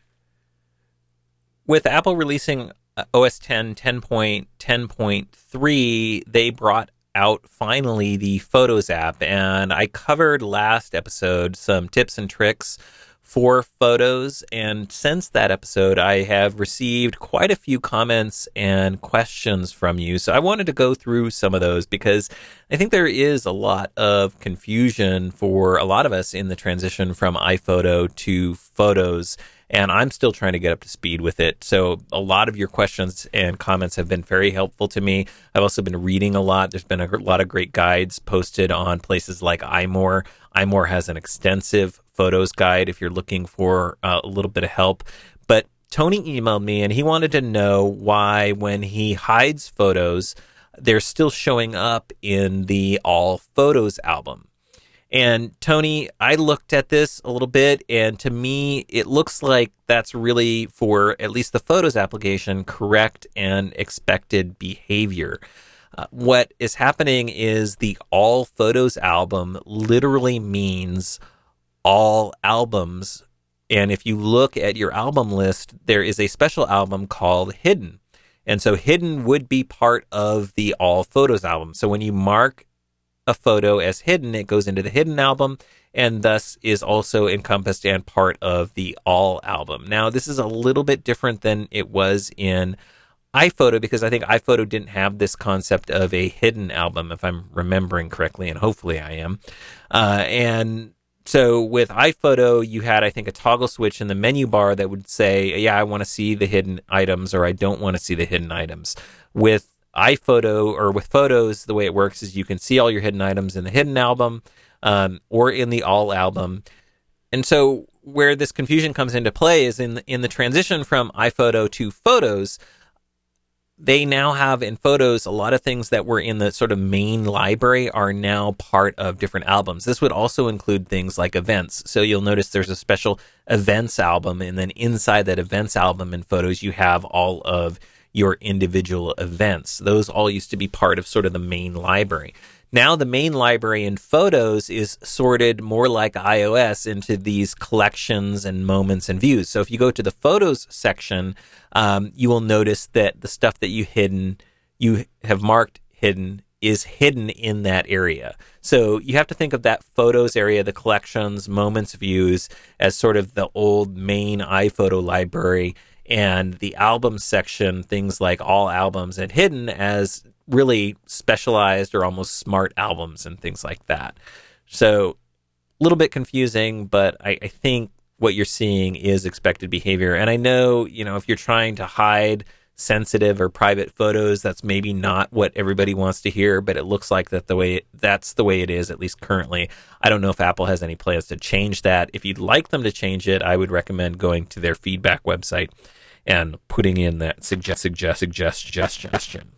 Speaker 1: With Apple releasing O S ten ten point ten point three, they brought out finally the Photos app, and I covered last episode some tips and tricks for Photos, and since that episode I have received quite a few comments and questions from you, so I wanted to go through some of those because I think there is a lot of confusion for a lot of us in the transition from iPhoto to Photos, and I'm still trying to get up to speed with it. So a lot of your questions and comments have been very helpful to me. I've also been reading a lot. There's been a lot of great guides posted on places like iMore. iMore has an extensive Photos guide if you're looking for uh, a little bit of help. But Tony emailed me and he wanted to know why when he hides photos, they're still showing up in the All Photos album. And Tony, I looked at this a little bit, and to me, it looks like that's really, for at least the Photos application, correct and expected behavior. Uh, what is happening is the All Photos album literally means all albums. And if you look at your album list, there is a special album called Hidden. And so Hidden would be part of the All Photos album. So when you mark a photo as hidden, it goes into the Hidden album and thus is also encompassed and part of the All album. Now, this is a little bit different than it was in iPhoto because I think iPhoto didn't have this concept of a hidden album, if I'm remembering correctly, and hopefully I am. Uh, and So with iPhoto, you had, I think, a toggle switch in the menu bar that would say, yeah, I want to see the hidden items or I don't want to see the hidden items. With iPhoto or with Photos, the way it works is you can see all your hidden items in the Hidden album um, or in the All album. And so where this confusion comes into play is in the, in the transition from iPhoto to Photos. They now have in Photos a lot of things that were in the sort of main library are now part of different albums. This would also include things like events. So you'll notice there's a special events album, and then inside that events album in Photos, you have all of your individual events. Those all used to be part of sort of the main library. Now the main library in Photos is sorted more like iOS into these collections and moments and views. So if you go to the Photos section, um, you will notice that the stuff that you hidden, you have marked hidden, is hidden in that area. So you have to think of that Photos area, the collections, moments, views, as sort of the old main iPhoto library, and the album section, things like All albums, and Hidden as really specialized or almost smart albums and things like that. So a little bit confusing, but I, I think what you're seeing is expected behavior. And I know, you know, if you're trying to hide sensitive or private photos, that's maybe not what everybody wants to hear, but it looks like that the way that's the way it is, at least currently. I don't know if Apple has any plans to change that. If you'd like them to change it, I would recommend going to their feedback website and putting in that suggest, suggest, suggest, suggestion.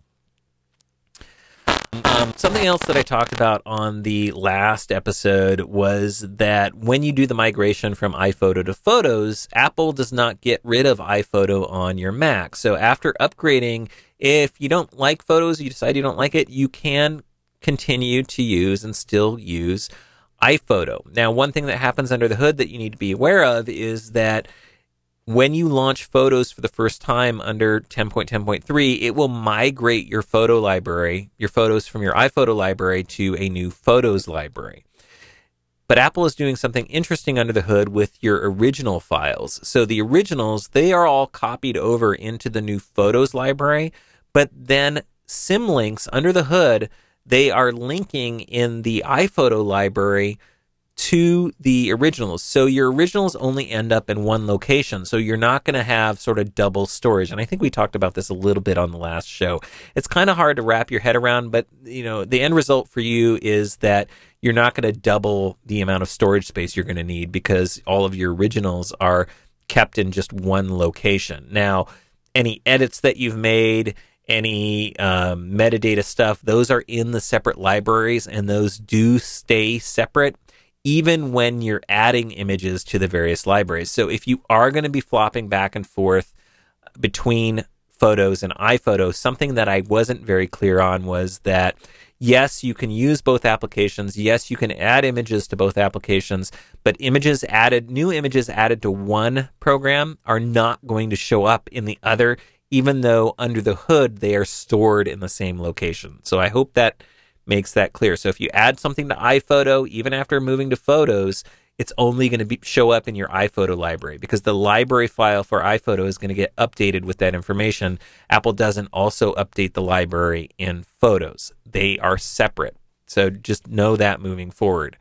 Speaker 1: Um, something else that I talked about on the last episode was that when you do the migration from iPhoto to Photos, Apple does not get rid of iPhoto on your Mac. So after upgrading, if you don't like Photos, you decide you don't like it, you can continue to use and still use iPhoto. Now, one thing that happens under the hood that you need to be aware of is that when you launch Photos for the first time under ten point ten point three, it will migrate your photo library, your photos from your iPhoto library to a new Photos library. But Apple is doing something interesting under the hood with your original files. So the originals, they are all copied over into the new Photos library, but then Symlinks under the hood, they are linking in the iPhoto library to the originals. So your originals only end up in one location. So you're not going to have sort of double storage. And I think we talked about this a little bit on the last show. It's kind of hard to wrap your head around, but you know, the end result for you is that you're not going to double the amount of storage space you're going to need because all of your originals are kept in just one location. Now, any edits that you've made, any um, metadata stuff, those are in the separate libraries, and those do stay separate even when you're adding images to the various libraries. So if you are going to be flopping back and forth between Photos and iPhoto, something that I wasn't very clear on was that, yes, you can use both applications. Yes, you can add images to both applications, but images added, new images added to one program are not going to show up in the other, even though under the hood they are stored in the same location. So I hope that makes that clear. So if you add something to iPhoto, even after moving to Photos, it's only going to be, show up in your iPhoto library because the library file for iPhoto is going to get updated with that information. Apple doesn't also update the library in Photos. They are separate. So just know that moving forward.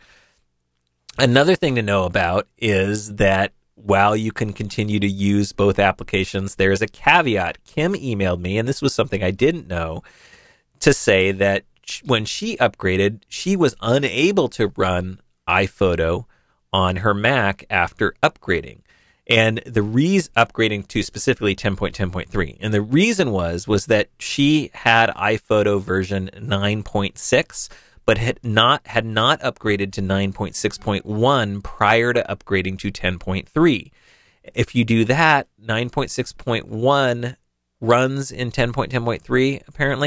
Speaker 1: Another thing to know about is that while you can continue to use both applications, there is a caveat. Kim emailed me, and this was something I didn't know, to say that when she upgraded, she was unable to run iPhoto on her Mac after upgrading. And the reason upgrading to specifically ten point ten point three. And the reason was was that she had iPhoto version nine point six, but had not had not upgraded to nine point six point one prior to upgrading to ten point three. If you do that, nine point six point one runs in ten point ten point three apparently.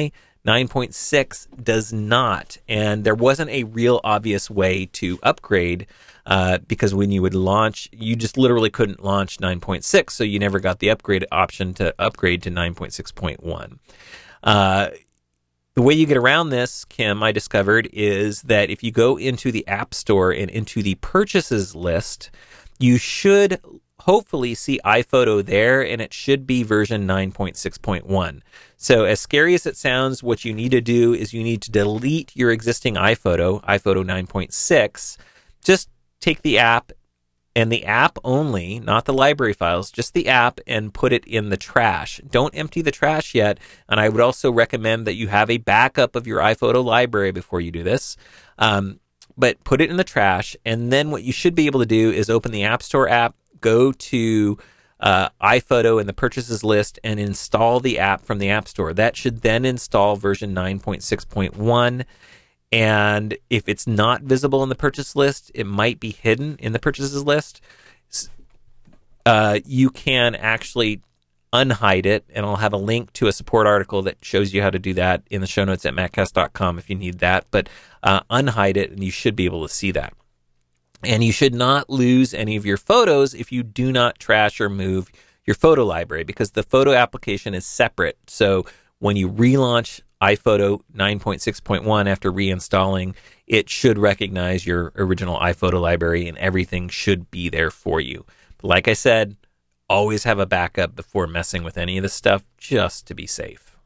Speaker 1: nine point six does not, and there wasn't a real obvious way to upgrade uh, because when you would launch, you just literally couldn't launch nine point six, so you never got the upgrade option to upgrade to nine point six point one. Uh, the way you get around this, Kim, I discovered, is that if you go into the App Store and into the purchases list, you should hopefully see iPhoto there, and it should be version nine point six point one. So as scary as it sounds, what you need to do is you need to delete your existing iPhoto, iPhoto nine point six. Just take the app, and the app only, not the library files, just the app, and put it in the trash. Don't empty the trash yet, and I would also recommend that you have a backup of your iPhoto library before you do this. Um, but put it in the trash, and then what you should be able to do is open the App Store app, go to uh, iPhoto in the purchases list, and install the app from the App Store. That should then install version nine point six point one. And if it's not visible in the purchase list, it might be hidden in the purchases list. Uh, you can actually unhide it, and I'll have a link to a support article that shows you how to do that in the show notes at maccast dot com if you need that. But uh, unhide it, and you should be able to see that. And you should not lose any of your photos if you do not trash or move your photo library, because the photo application is separate. So when you relaunch iPhoto nine point six point one after reinstalling, it should recognize your original iPhoto library, and everything should be there for you. But like I said, always have a backup before messing with any of this stuff, just to be safe.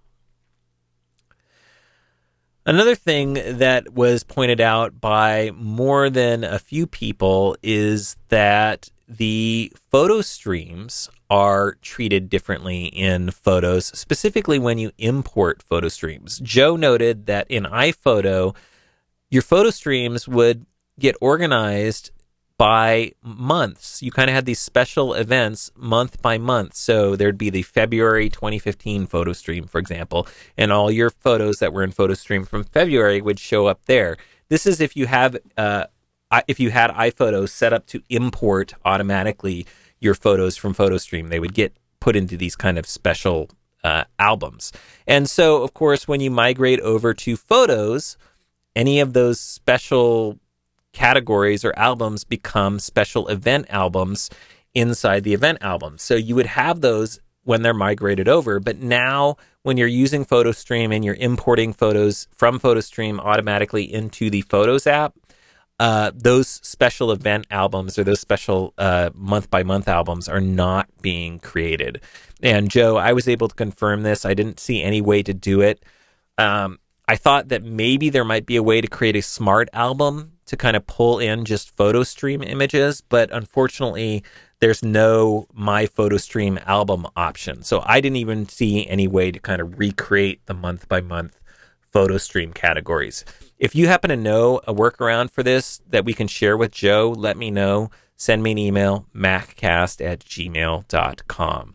Speaker 1: Another thing that was pointed out by more than a few people is that the photo streams are treated differently in Photos, specifically when you import photo streams. Joe noted that in iPhoto, your photo streams would get organized by months. You kind of had these special events month by month. So there'd be the February twenty fifteen photo stream, for example, and all your photos that were in photo stream from February would show up there. This is if you have, uh, if you had iPhoto set up to import automatically your photos from PhotoStream. They would get put into these kind of special uh, albums. And so, of course, when you migrate over to Photos, any of those special categories or albums become special event albums inside the event album. So you would have those when they're migrated over, but now when you're using PhotoStream and you're importing photos from PhotoStream automatically into the Photos app, uh, those special event albums or those special uh, month-by-month albums are not being created. And Joe, I was able to confirm this. I didn't see any way to do it. Um, I thought that maybe there might be a way to create a smart album to kind of pull in just PhotoStream images, but unfortunately, there's no My PhotoStream album option. So I didn't even see any way to kind of recreate the month-by-month PhotoStream categories. If you happen to know a workaround for this that we can share with Joe, let me know. Send me an email, maccast at gmail dot com.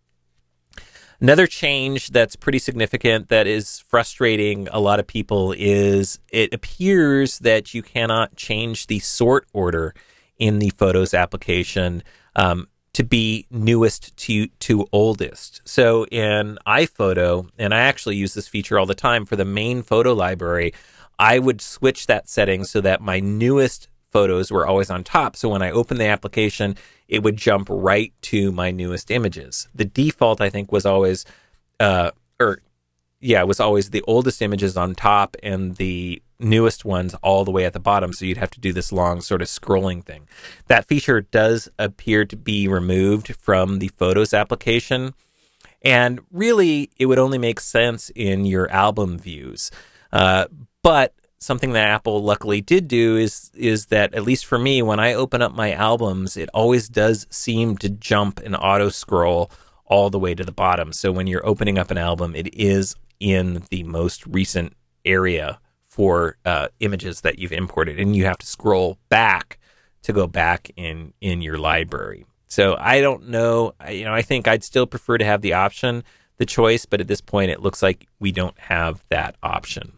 Speaker 1: Another change that's pretty significant that is frustrating a lot of people is it appears that you cannot change the sort order in the Photos application um, to be newest to, to oldest. So in iPhoto, and I actually use this feature all the time for the main photo library, I would switch that setting so that my newest photos were always on top. So when I open the application, it would jump right to my newest images. The default, I think, was always, uh, or yeah, it was always the oldest images on top and the newest ones all the way at the bottom. So you'd have to do this long sort of scrolling thing. That feature does appear to be removed from the Photos application. And really, it would only make sense in your album views. Uh, but something that Apple luckily did do is is that, at least for me, when I open up my albums, it always does seem to jump and auto scroll all the way to the bottom. So when you're opening up an album, it is in the most recent area for uh, images that you've imported, and you have to scroll back to go back in in your library. So I don't know, I, you know, I think I'd still prefer to have the option, the choice, but at this point, it looks like we don't have that option.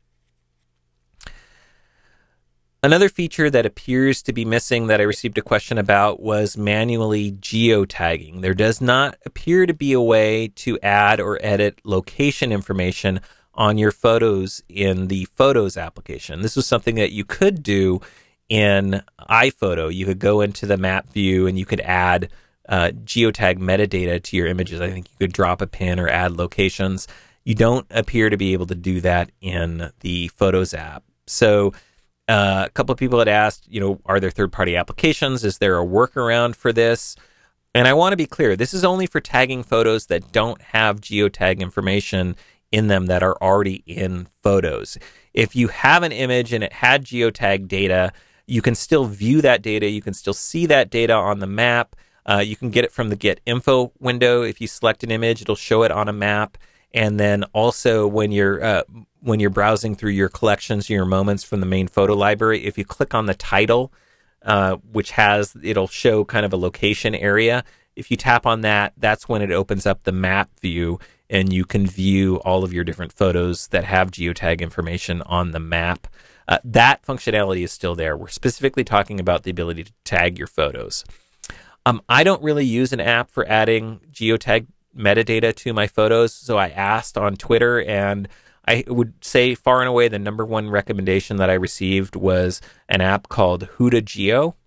Speaker 1: Another feature that appears to be missing that I received a question about was manually geotagging. There does not appear to be a way to add or edit location information on your photos in the Photos application. This was something that you could do in iPhoto. You could go into the map view and you could add uh, geotag metadata to your images. I think you could drop a pin or add locations. You don't appear to be able to do that in the Photos app. So uh, a couple of people had asked, you know, are there third-party applications? Is there a workaround for this? And I want to be clear, this is only for tagging photos that don't have geotag information in them that are already in Photos. If you have an image and it had geotag data, you can still view that data. You can still see that data on the map. Uh, you can get it from the Get Info window. If you select an image, it'll show it on a map. And then also when you're uh, when you're browsing through your collections, your moments from the main photo library, if you click on the title, uh, which has, it'll show kind of a location area. If you tap on that, that's when it opens up the map view, and you can view all of your different photos that have geotag information on the map. Uh, that functionality is still there. We're specifically talking about the ability to tag your photos. Um, I don't really use an app for adding geotag metadata to my photos, so I asked on Twitter, and I would say far and away the number one recommendation that I received was an app called Huda Geo.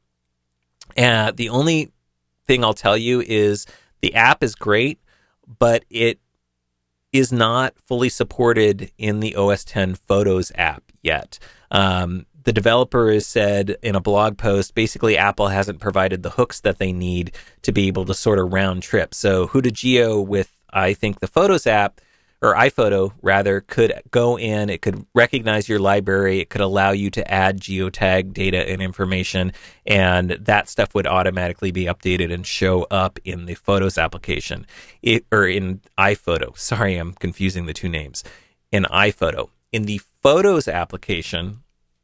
Speaker 1: And the only thing I'll tell you is the app is great, but it is not fully supported in the O S ten Photos app yet. Um, the developer has said in a blog post, basically Apple hasn't provided the hooks that they need to be able to sort of round trip. So Huda Geo with, I think, the Photos app, or iPhoto rather, could go in, it could recognize your library, it could allow you to add geotag data and information, and that stuff would automatically be updated and show up in the Photos application, it, or in iPhoto. Sorry, I'm confusing the two names. In iPhoto. In the Photos application,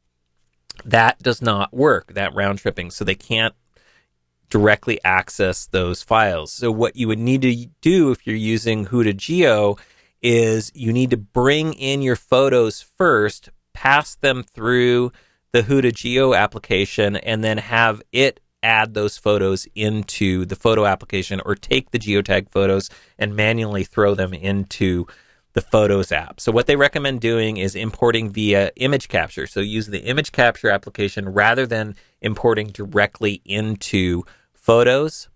Speaker 1: that does not work, that round tripping, so they can't directly access those files. So what you would need to do if you're using Huda Geo is you need to bring in your photos first, pass them through the Huda Geo application, and then have it add those photos into the photo application, or take the geotag photos and manually throw them into the Photos app. So what they recommend doing is importing via image capture. So use the image capture application rather than importing directly into Photos.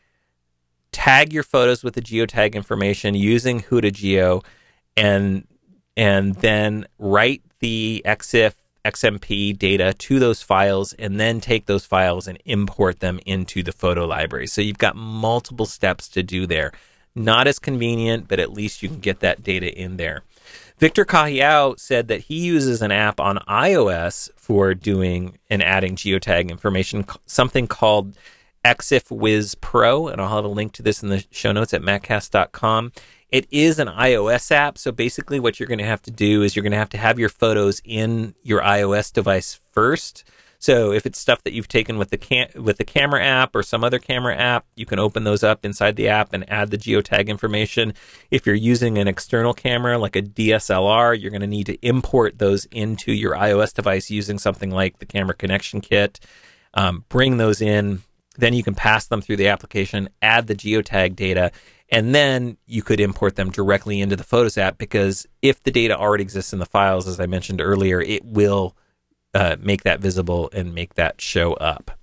Speaker 1: Tag your photos with the geotag information using Huda Geo, and and then write the X I F X M P data to those files, and then take those files and import them into the photo library. So you've got multiple steps to do there. Not as convenient, but at least you can get that data in there. Victor Cahiao said that he uses an app on iOS for doing and adding geotag information, something called X I F Wiz Pro, and I'll have a link to this in the show notes at maccast dot com. It is an iOS app, so basically what you're going to have to do is you're going to have to have your photos in your iOS device first. So if it's stuff that you've taken with the cam with the camera app or some other camera app, you can open those up inside the app and add the geotag information. If you're using an external camera like a D S L R, you're going to need to import those into your iOS device using something like the Camera Connection Kit. Um, bring those in. Then you can pass them through the application, add the geotag data, and then you could import them directly into the Photos app, because if the data already exists in the files, as I mentioned earlier, it will uh, make that visible and make that show up.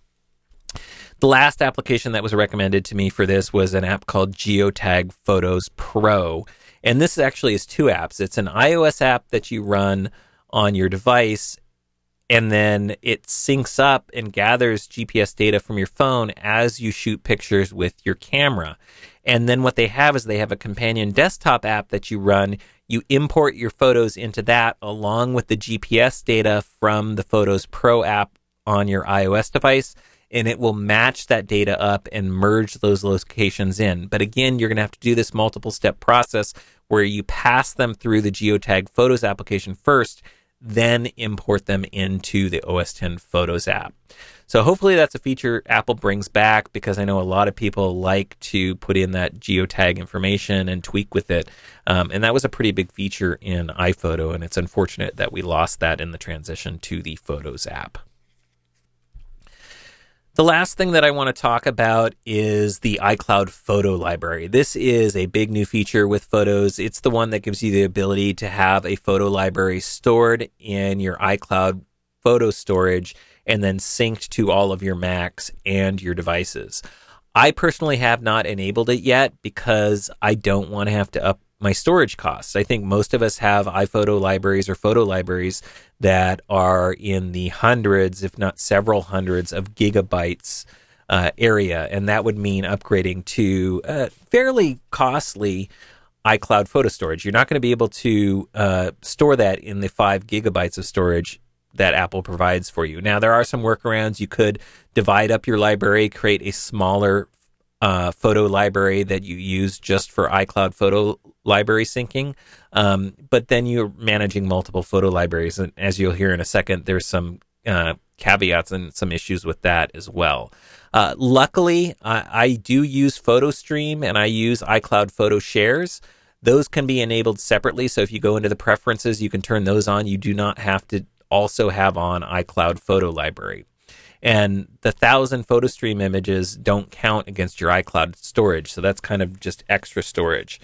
Speaker 1: The last application that was recommended to me for this was an app called Geotag Photos Pro. And this actually is two apps. It's an iOS app that you run on your device, and then it syncs up and gathers G P S data from your phone as you shoot pictures with your camera. And then what they have is they have a companion desktop app that you run. You import your photos into that along with the G P S data from the Photos Pro app on your iOS device, and it will match that data up and merge those locations in. But again, you're going to have to do this multiple step process where you pass them through the Geotag Photos application first, then import them into the O S ten Photos app. So hopefully that's a feature Apple brings back, because I know a lot of people like to put in that geotag information and tweak with it. Um, and that was a pretty big feature in iPhoto, and it's unfortunate that we lost that in the transition to the Photos app. The last thing that I want to talk about is the iCloud Photo Library. This is a big new feature with Photos. It's the one that gives you the ability to have a photo library stored in your iCloud photo storage and then synced to all of your Macs and your devices. I personally have not enabled it yet because I don't want to have to up my storage costs. I think most of us have iPhoto libraries or photo libraries that are in the hundreds, if not several hundreds of gigabytes uh, area. And that would mean upgrading to uh, fairly costly iCloud photo storage. You're not going to be able to uh, store that in the five gigabytes of storage that Apple provides for you. Now, there are some workarounds. You could divide up your library, create a smaller uh, photo library that you use just for iCloud photo library syncing. Um, but then you're managing multiple photo libraries. And as you'll hear in a second, there's some uh, caveats and some issues with that as well. Uh, luckily, I, I do use PhotoStream and I use iCloud Photo Shares. Those can be enabled separately. So if you go into the preferences, you can turn those on. You do not have to also have on iCloud Photo Library. And the thousand PhotoStream images don't count against your iCloud storage, so that's kind of just extra storage.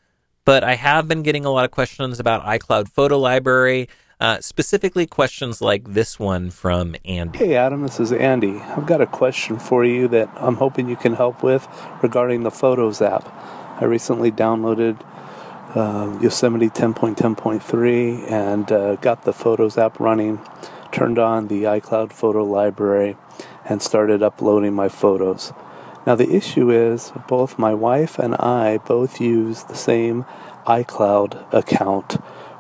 Speaker 1: But I have been getting a lot of questions about iCloud Photo Library, uh, specifically questions like this one from Andy.
Speaker 2: Hey Adam, this is Andy. I've got a question for you that I'm hoping you can help with regarding the Photos app. I recently downloaded uh, Yosemite ten point ten point three and uh, got the Photos app running, turned on the iCloud Photo Library, and started uploading my photos. Now the issue is both my wife and I both use the same iCloud account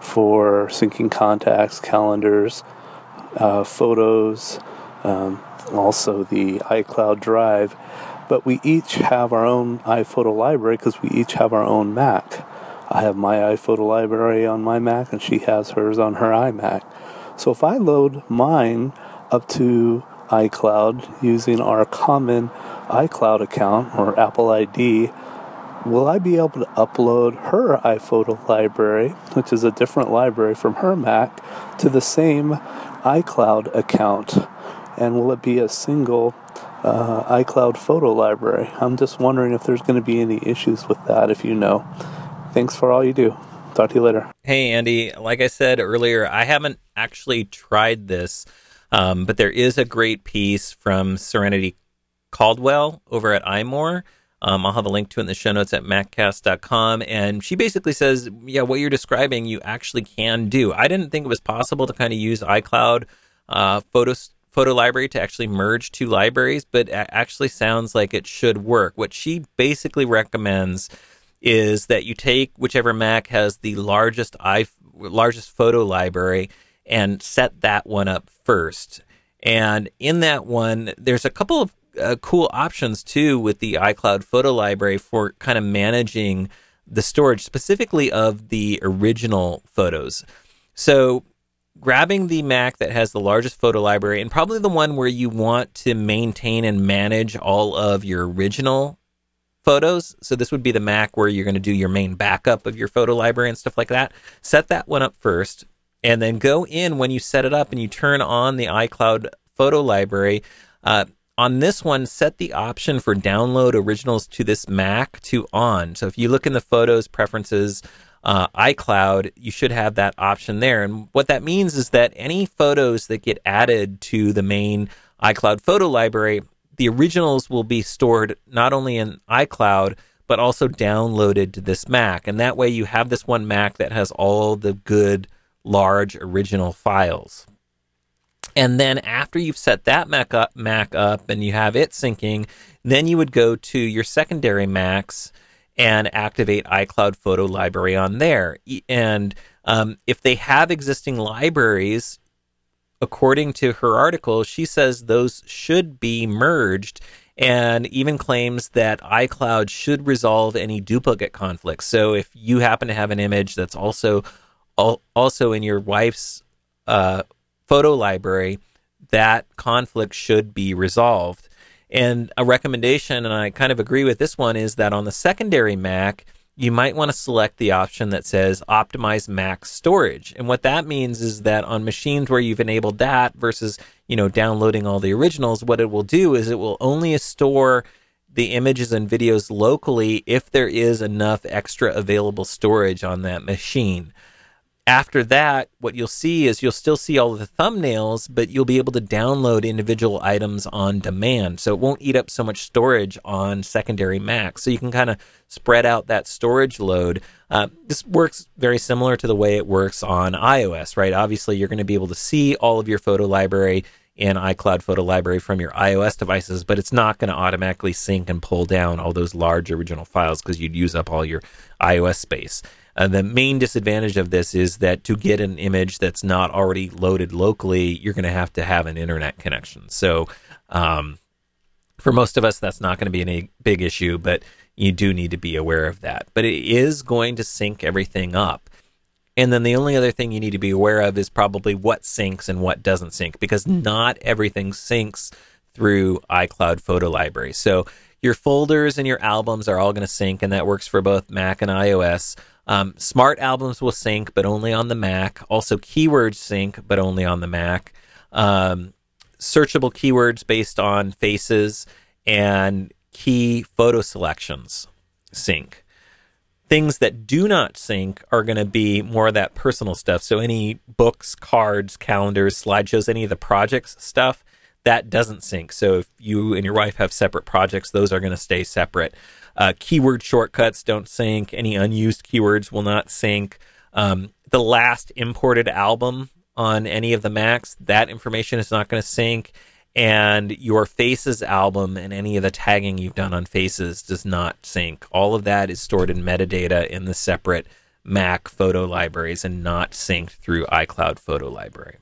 Speaker 2: for syncing contacts, calendars, uh, photos, um, also the iCloud Drive, but we each have our own iPhoto library because we each have our own Mac. I have my iPhoto library on my Mac and she has hers on her iMac. So if I load mine up to iCloud using our common iCloud account or Apple I D, will I be able to upload her iPhoto library, which is a different library from her Mac, to the same iCloud account? And will it be a single uh, iCloud photo library? I'm just wondering if there's going to be any issues with that, if you know. Thanks for all you do. Talk to you later.
Speaker 1: Hey, Andy. Like I said earlier, I haven't actually tried this, um, but there is a great piece from Serenity Caldwell over at iMore. Um, I'll have a link to it in the show notes at maccast dot com. And she basically says, yeah, what you're describing, you actually can do. I didn't think it was possible to kind of use iCloud uh, photos, photo library to actually merge two libraries, but it actually sounds like it should work. What she basically recommends is that you take whichever Mac has the largest i largest photo library and set that one up first. And in that one, there's a couple of uh, cool options too with the iCloud photo library for kind of managing the storage, specifically of the original photos. So grabbing the Mac that has the largest photo library and probably the one where you want to maintain and manage all of your original photos. So this would be the Mac where you're going to do your main backup of your photo library and stuff like that. Set that one up first, and then go in when you set it up and you turn on the iCloud photo library. Uh, on this one, set the option for download originals to this Mac to on. So if you look in the Photos preferences, uh, iCloud, you should have that option there. And what that means is that any photos that get added to the main iCloud photo library, the originals will be stored not only in iCloud, but also downloaded to this Mac. And that way you have this one Mac that has all the good, large original files. And then after you've set that Mac up, Mac up and you have it syncing, then you would go to your secondary Macs and activate iCloud Photo Library on there. And um, if they have existing libraries, according to her article, she says those should be merged and even claims that iCloud should resolve any duplicate conflicts. So if you happen to have an image that's also also in your wife's uh, photo library, that conflict should be resolved. And a recommendation, and I kind of agree with this one, is that on the secondary Mac, you might want to select the option that says optimize max storage. And what that means is that on machines where you've enabled that versus, you know, downloading all the originals, what it will do is it will only store the images and videos locally if there is enough extra available storage on that machine. After that, what you'll see is you'll still see all of the thumbnails, but you'll be able to download individual items on demand. So it won't eat up so much storage on secondary Macs. So you can kind of spread out that storage load. Uh, this works very similar to the way it works on iOS, right? Obviously, you're going to be able to see all of your photo library in iCloud Photo Library from your iOS devices, but it's not going to automatically sync and pull down all those large original files because you'd use up all your iOS space. Uh, the main disadvantage of this is that to get an image that's not already loaded locally, you're going to have to have an internet connection. So um, for most of us, that's not going to be any big issue, but you do need to be aware of that. But it is going to sync everything up. And then the only other thing you need to be aware of is probably what syncs and what doesn't sync, because not everything syncs through iCloud Photo Library. So your folders and your albums are all going to sync, and that works for both Mac and iOS. Um, smart albums will sync, but only on the Mac. Also, keywords sync, but only on the Mac. Um, searchable keywords based on faces and key photo selections sync. Things that do not sync are going to be more of that personal stuff. So any books, cards, calendars, slideshows, any of the projects stuff, that doesn't sync. So if you and your wife have separate projects, those are going to stay separate. Uh, keyword shortcuts don't sync. Any unused keywords will not sync. Um, the last imported album on any of the Macs, that information is not going to sync. And your Faces album and any of the tagging you've done on Faces does not sync. All of that is stored in metadata in the separate Mac photo libraries and not synced through iCloud Photo Library.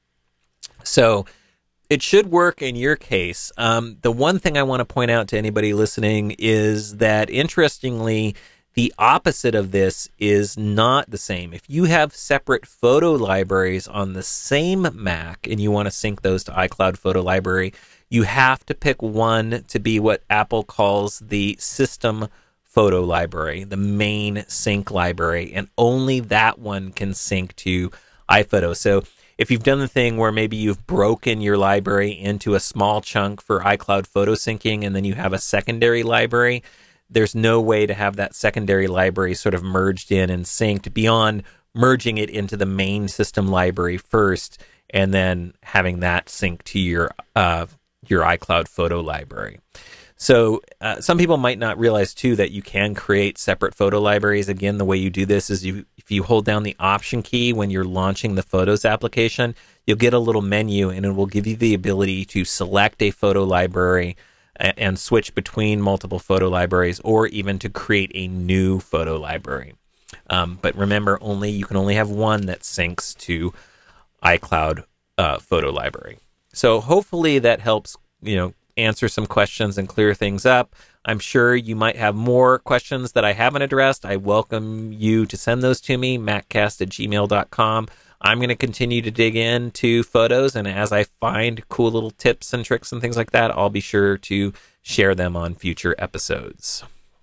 Speaker 1: So it should work in your case. Um, the one thing I want to point out to anybody listening is that, interestingly, the opposite of this is not the same. If you have separate photo libraries on the same Mac and you want to sync those to iCloud Photo Library, you have to pick one to be what Apple calls the system photo library, the main sync library, and only that one can sync to iPhoto. So if you've done the thing where maybe you've broken your library into a small chunk for iCloud photo syncing and then you have a secondary library, there's no way to have that secondary library sort of merged in and synced beyond merging it into the main system library first and then having that sync to your uh, your iCloud photo library. So uh, some people might not realize, too, that you can create separate photo libraries. Again, the way you do this is you if you hold down the Option key when you're launching the Photos application, you'll get a little menu, and it will give you the ability to select a photo library and, and switch between multiple photo libraries, or even to create a new photo library. Um, but remember, only you can only have one that syncs to iCloud uh, Photo Library. So hopefully that helps, you know, answer some questions and clear things up. I'm sure you might have more questions that I haven't addressed. I welcome you to send those to me, maccast at gmail dot com. I'm going to continue to dig into photos, and as I find cool little tips and tricks and things like that, I'll be sure to share them on future episodes.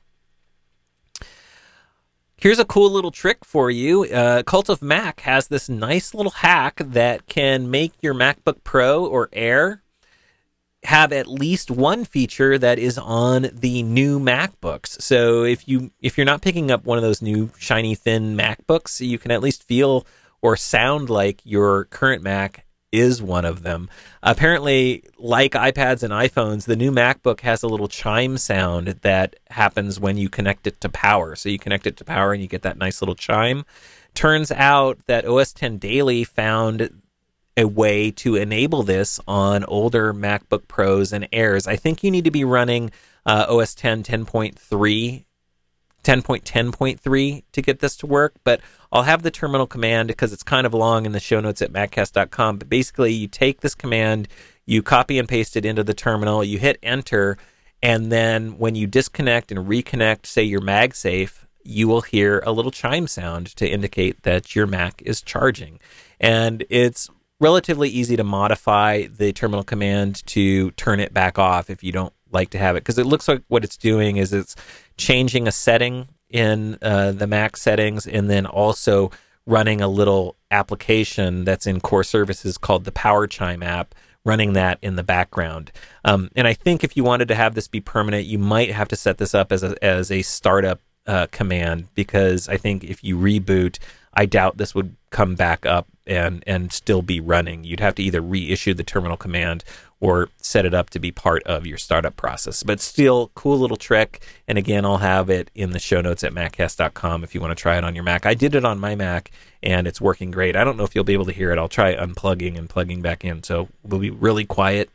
Speaker 1: Here's a cool little trick for you. Uh, Cult of Mac has this nice little hack that can make your MacBook Pro or Air have at least one feature that is on the new MacBooks. So if you if you're not picking up one of those new shiny thin MacBooks, you can at least feel or sound like your current Mac is one of them. Apparently, like iPads and iPhones, the new MacBook has a little chime sound that happens when you connect it to power. So you connect it to power and you get that nice little chime. Turns out that O S ten Daily found a way to enable this on older MacBook Pros and Airs. I think you need to be running uh, O S ten ten point three, ten point ten point three to get this to work, but I'll have the terminal command because it's kind of long in the show notes at maccast dot com. But basically, you take this command, you copy and paste it into the terminal, you hit enter, and then when you disconnect and reconnect, say, your MagSafe, you will hear a little chime sound to indicate that your Mac is charging. And it's relatively easy to modify the terminal command to turn it back off if you don't like to have it, because it looks like what it's doing is it's changing a setting in uh, the Mac settings, and then also running a little application that's in core services called the Power Chime app, running that in the background. Um, and I think if you wanted to have this be permanent, you might have to set this up as a, as a startup uh, command, because I think if you reboot, I doubt this would come back up and, and still be running. You'd have to either reissue the terminal command or set it up to be part of your startup process. But still, cool little trick. And again, I'll have it in the show notes at maccast dot com if you want to try it on your Mac. I did it on my Mac, and it's working great. I don't know if you'll be able to hear it. I'll try unplugging and plugging back in, so we'll be really quiet.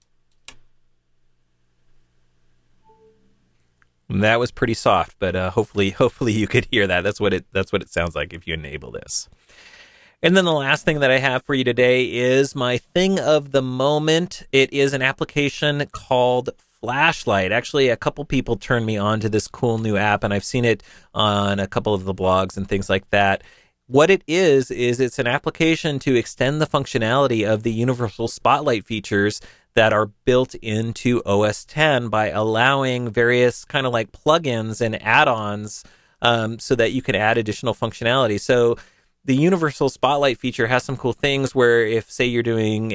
Speaker 1: And that was pretty soft, but uh, hopefully, hopefully you could hear that. That's what it. That's what it sounds like if you enable this. And then the last thing that I have for you today is my thing of the moment. It is an application called Flashlight. Actually, a couple people turned me on to this cool new app, and I've seen it on a couple of the blogs and things like that. What it is, is it's an application to extend the functionality of the Universal Spotlight features that are built into O S ten by allowing various kind of like plugins and add-ons um, so that you can add additional functionality. So the Universal Spotlight feature has some cool things where if, say, you're doing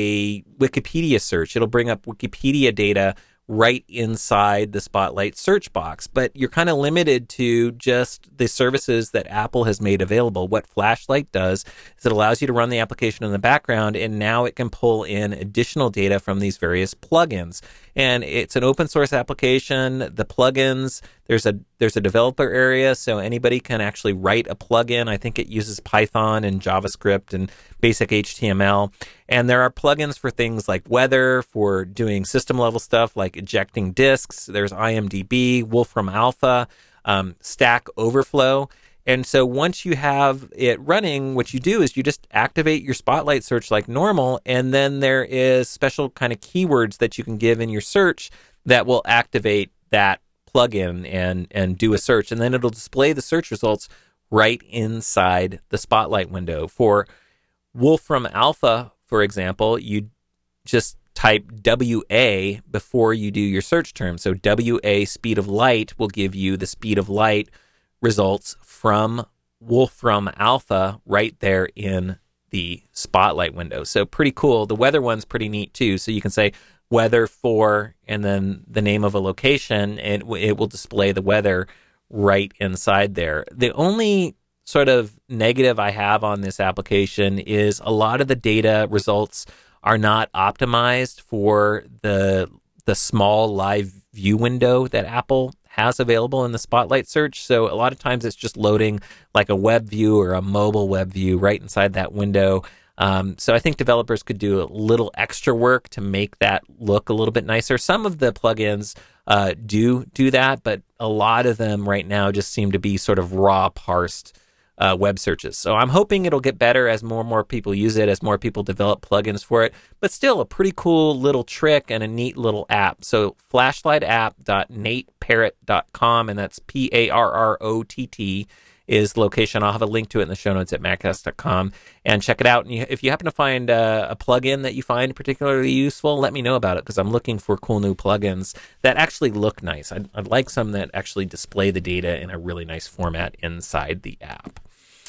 Speaker 1: a Wikipedia search, it'll bring up Wikipedia data right inside the Spotlight search box. But you're kind of limited to just the services that Apple has made available. What Flashlight does is it allows you to run the application in the background, and now it can pull in additional data from these various plugins. And it's an open source application. The plugins, there's a there's a developer area, so anybody can actually write a plugin. I think it uses Python and JavaScript and basic H T M L. And there are plugins for things like weather, for doing system level stuff like ejecting disks. There's IMDb, Wolfram Alpha, um, Stack Overflow. And so once you have it running, what you do is you just activate your Spotlight search like normal, and then there is special kind of keywords that you can give in your search that will activate that plugin and, and do a search. And then it'll display the search results right inside the Spotlight window. For Wolfram Alpha, for example, you just type W A before you do your search term. So W A speed of light will give you the speed of light results from Wolfram Alpha right there in the Spotlight window. So pretty cool. The weather one's pretty neat too. So you can say weather for and then the name of a location, and it will display the weather right inside there. The only sort of negative I have on this application is a lot of the data results are not optimized for the the small live view window that Apple has available in the Spotlight search. So a lot of times it's just loading like a web view or a mobile web view right inside that window. Um, so I think developers could do a little extra work to make that look a little bit nicer. Some of the plugins uh, do do that, but a lot of them right now just seem to be sort of raw parsed Uh, web searches. So I'm hoping it'll get better as more and more people use it, as more people develop plugins for it. But still, a pretty cool little trick and a neat little app. So flashlight app dot nate parrott dot com, and that's P A R R O T T is the location. I'll have a link to it in the show notes at maccast dot com, and check it out. And you, if you happen to find uh, a plugin that you find particularly useful, let me know about it, because I'm looking for cool new plugins that actually look nice. I'd, I'd like some that actually display the data in a really nice format inside the app.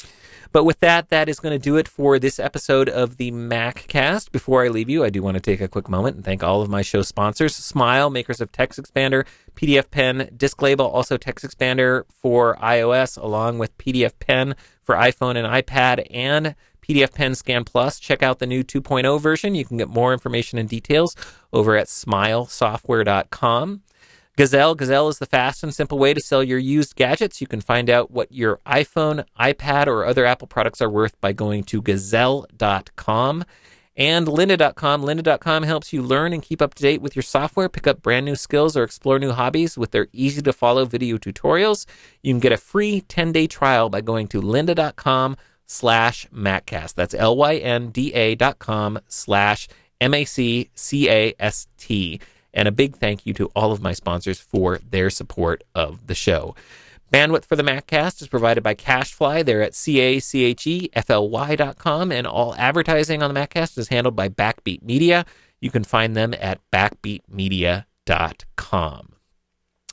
Speaker 1: But with that, that is going to do it for this episode of the MacCast. Before I leave you, I do want to take a quick moment and thank all of my show sponsors: Smile, makers of TextExpander, P D F Pen, DiskLabel, also TextExpander for iOS, along with P D F Pen for iPhone and iPad, and P D F Pen Scan Plus. Check out the new two point oh version. You can get more information and details over at smile software dot com. Gazelle. Gazelle is the fast and simple way to sell your used gadgets. You can find out what your iPhone, iPad, or other Apple products are worth by going to gazelle dot com. And lynda dot com. lynda dot com helps you learn and keep up to date with your software, pick up brand new skills, or explore new hobbies with their easy-to-follow video tutorials. You can get a free ten-day trial by going to lynda dot com slash MacCast. That's L Y N D A dot com slash M A C C A S T. And a big thank you to all of my sponsors for their support of the show. Bandwidth for the MacCast is provided by CacheFly. They're at C A C H E F L Y dot com, and all advertising on the MacCast is handled by Backbeat Media. You can find them at backbeat media dot com.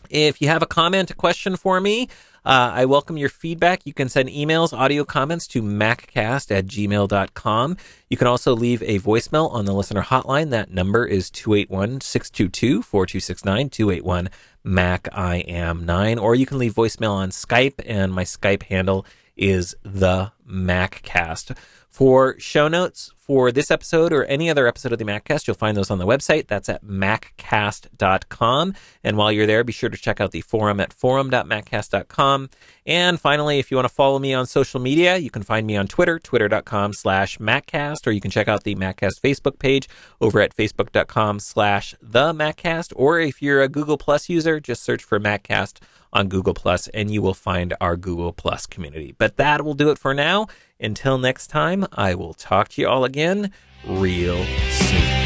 Speaker 1: If you have a comment, a question for me, uh, I welcome your feedback. You can send emails, audio comments to maccast at gmail dot com. You can also leave a voicemail on the listener hotline. That number is two eight one, six two two, four two six nine, two eight one, M A C I am nine. Or you can leave voicemail on Skype, and my Skype handle is the MacCast. For show notes for this episode or any other episode of the MacCast, you'll find those on the website. That's at maccast dot com. And while you're there, be sure to check out the forum at forum dot maccast dot com. And finally, if you want to follow me on social media, you can find me on Twitter, twitter dot com slash MacCast, or you can check out the MacCast Facebook page over at facebook dot com slash the MacCast. Or if you're a Google Plus user, just search for MacCast on Google Plus, and you will find our Google Plus community. But that will do it for now. Until next time, I will talk to you all again real soon.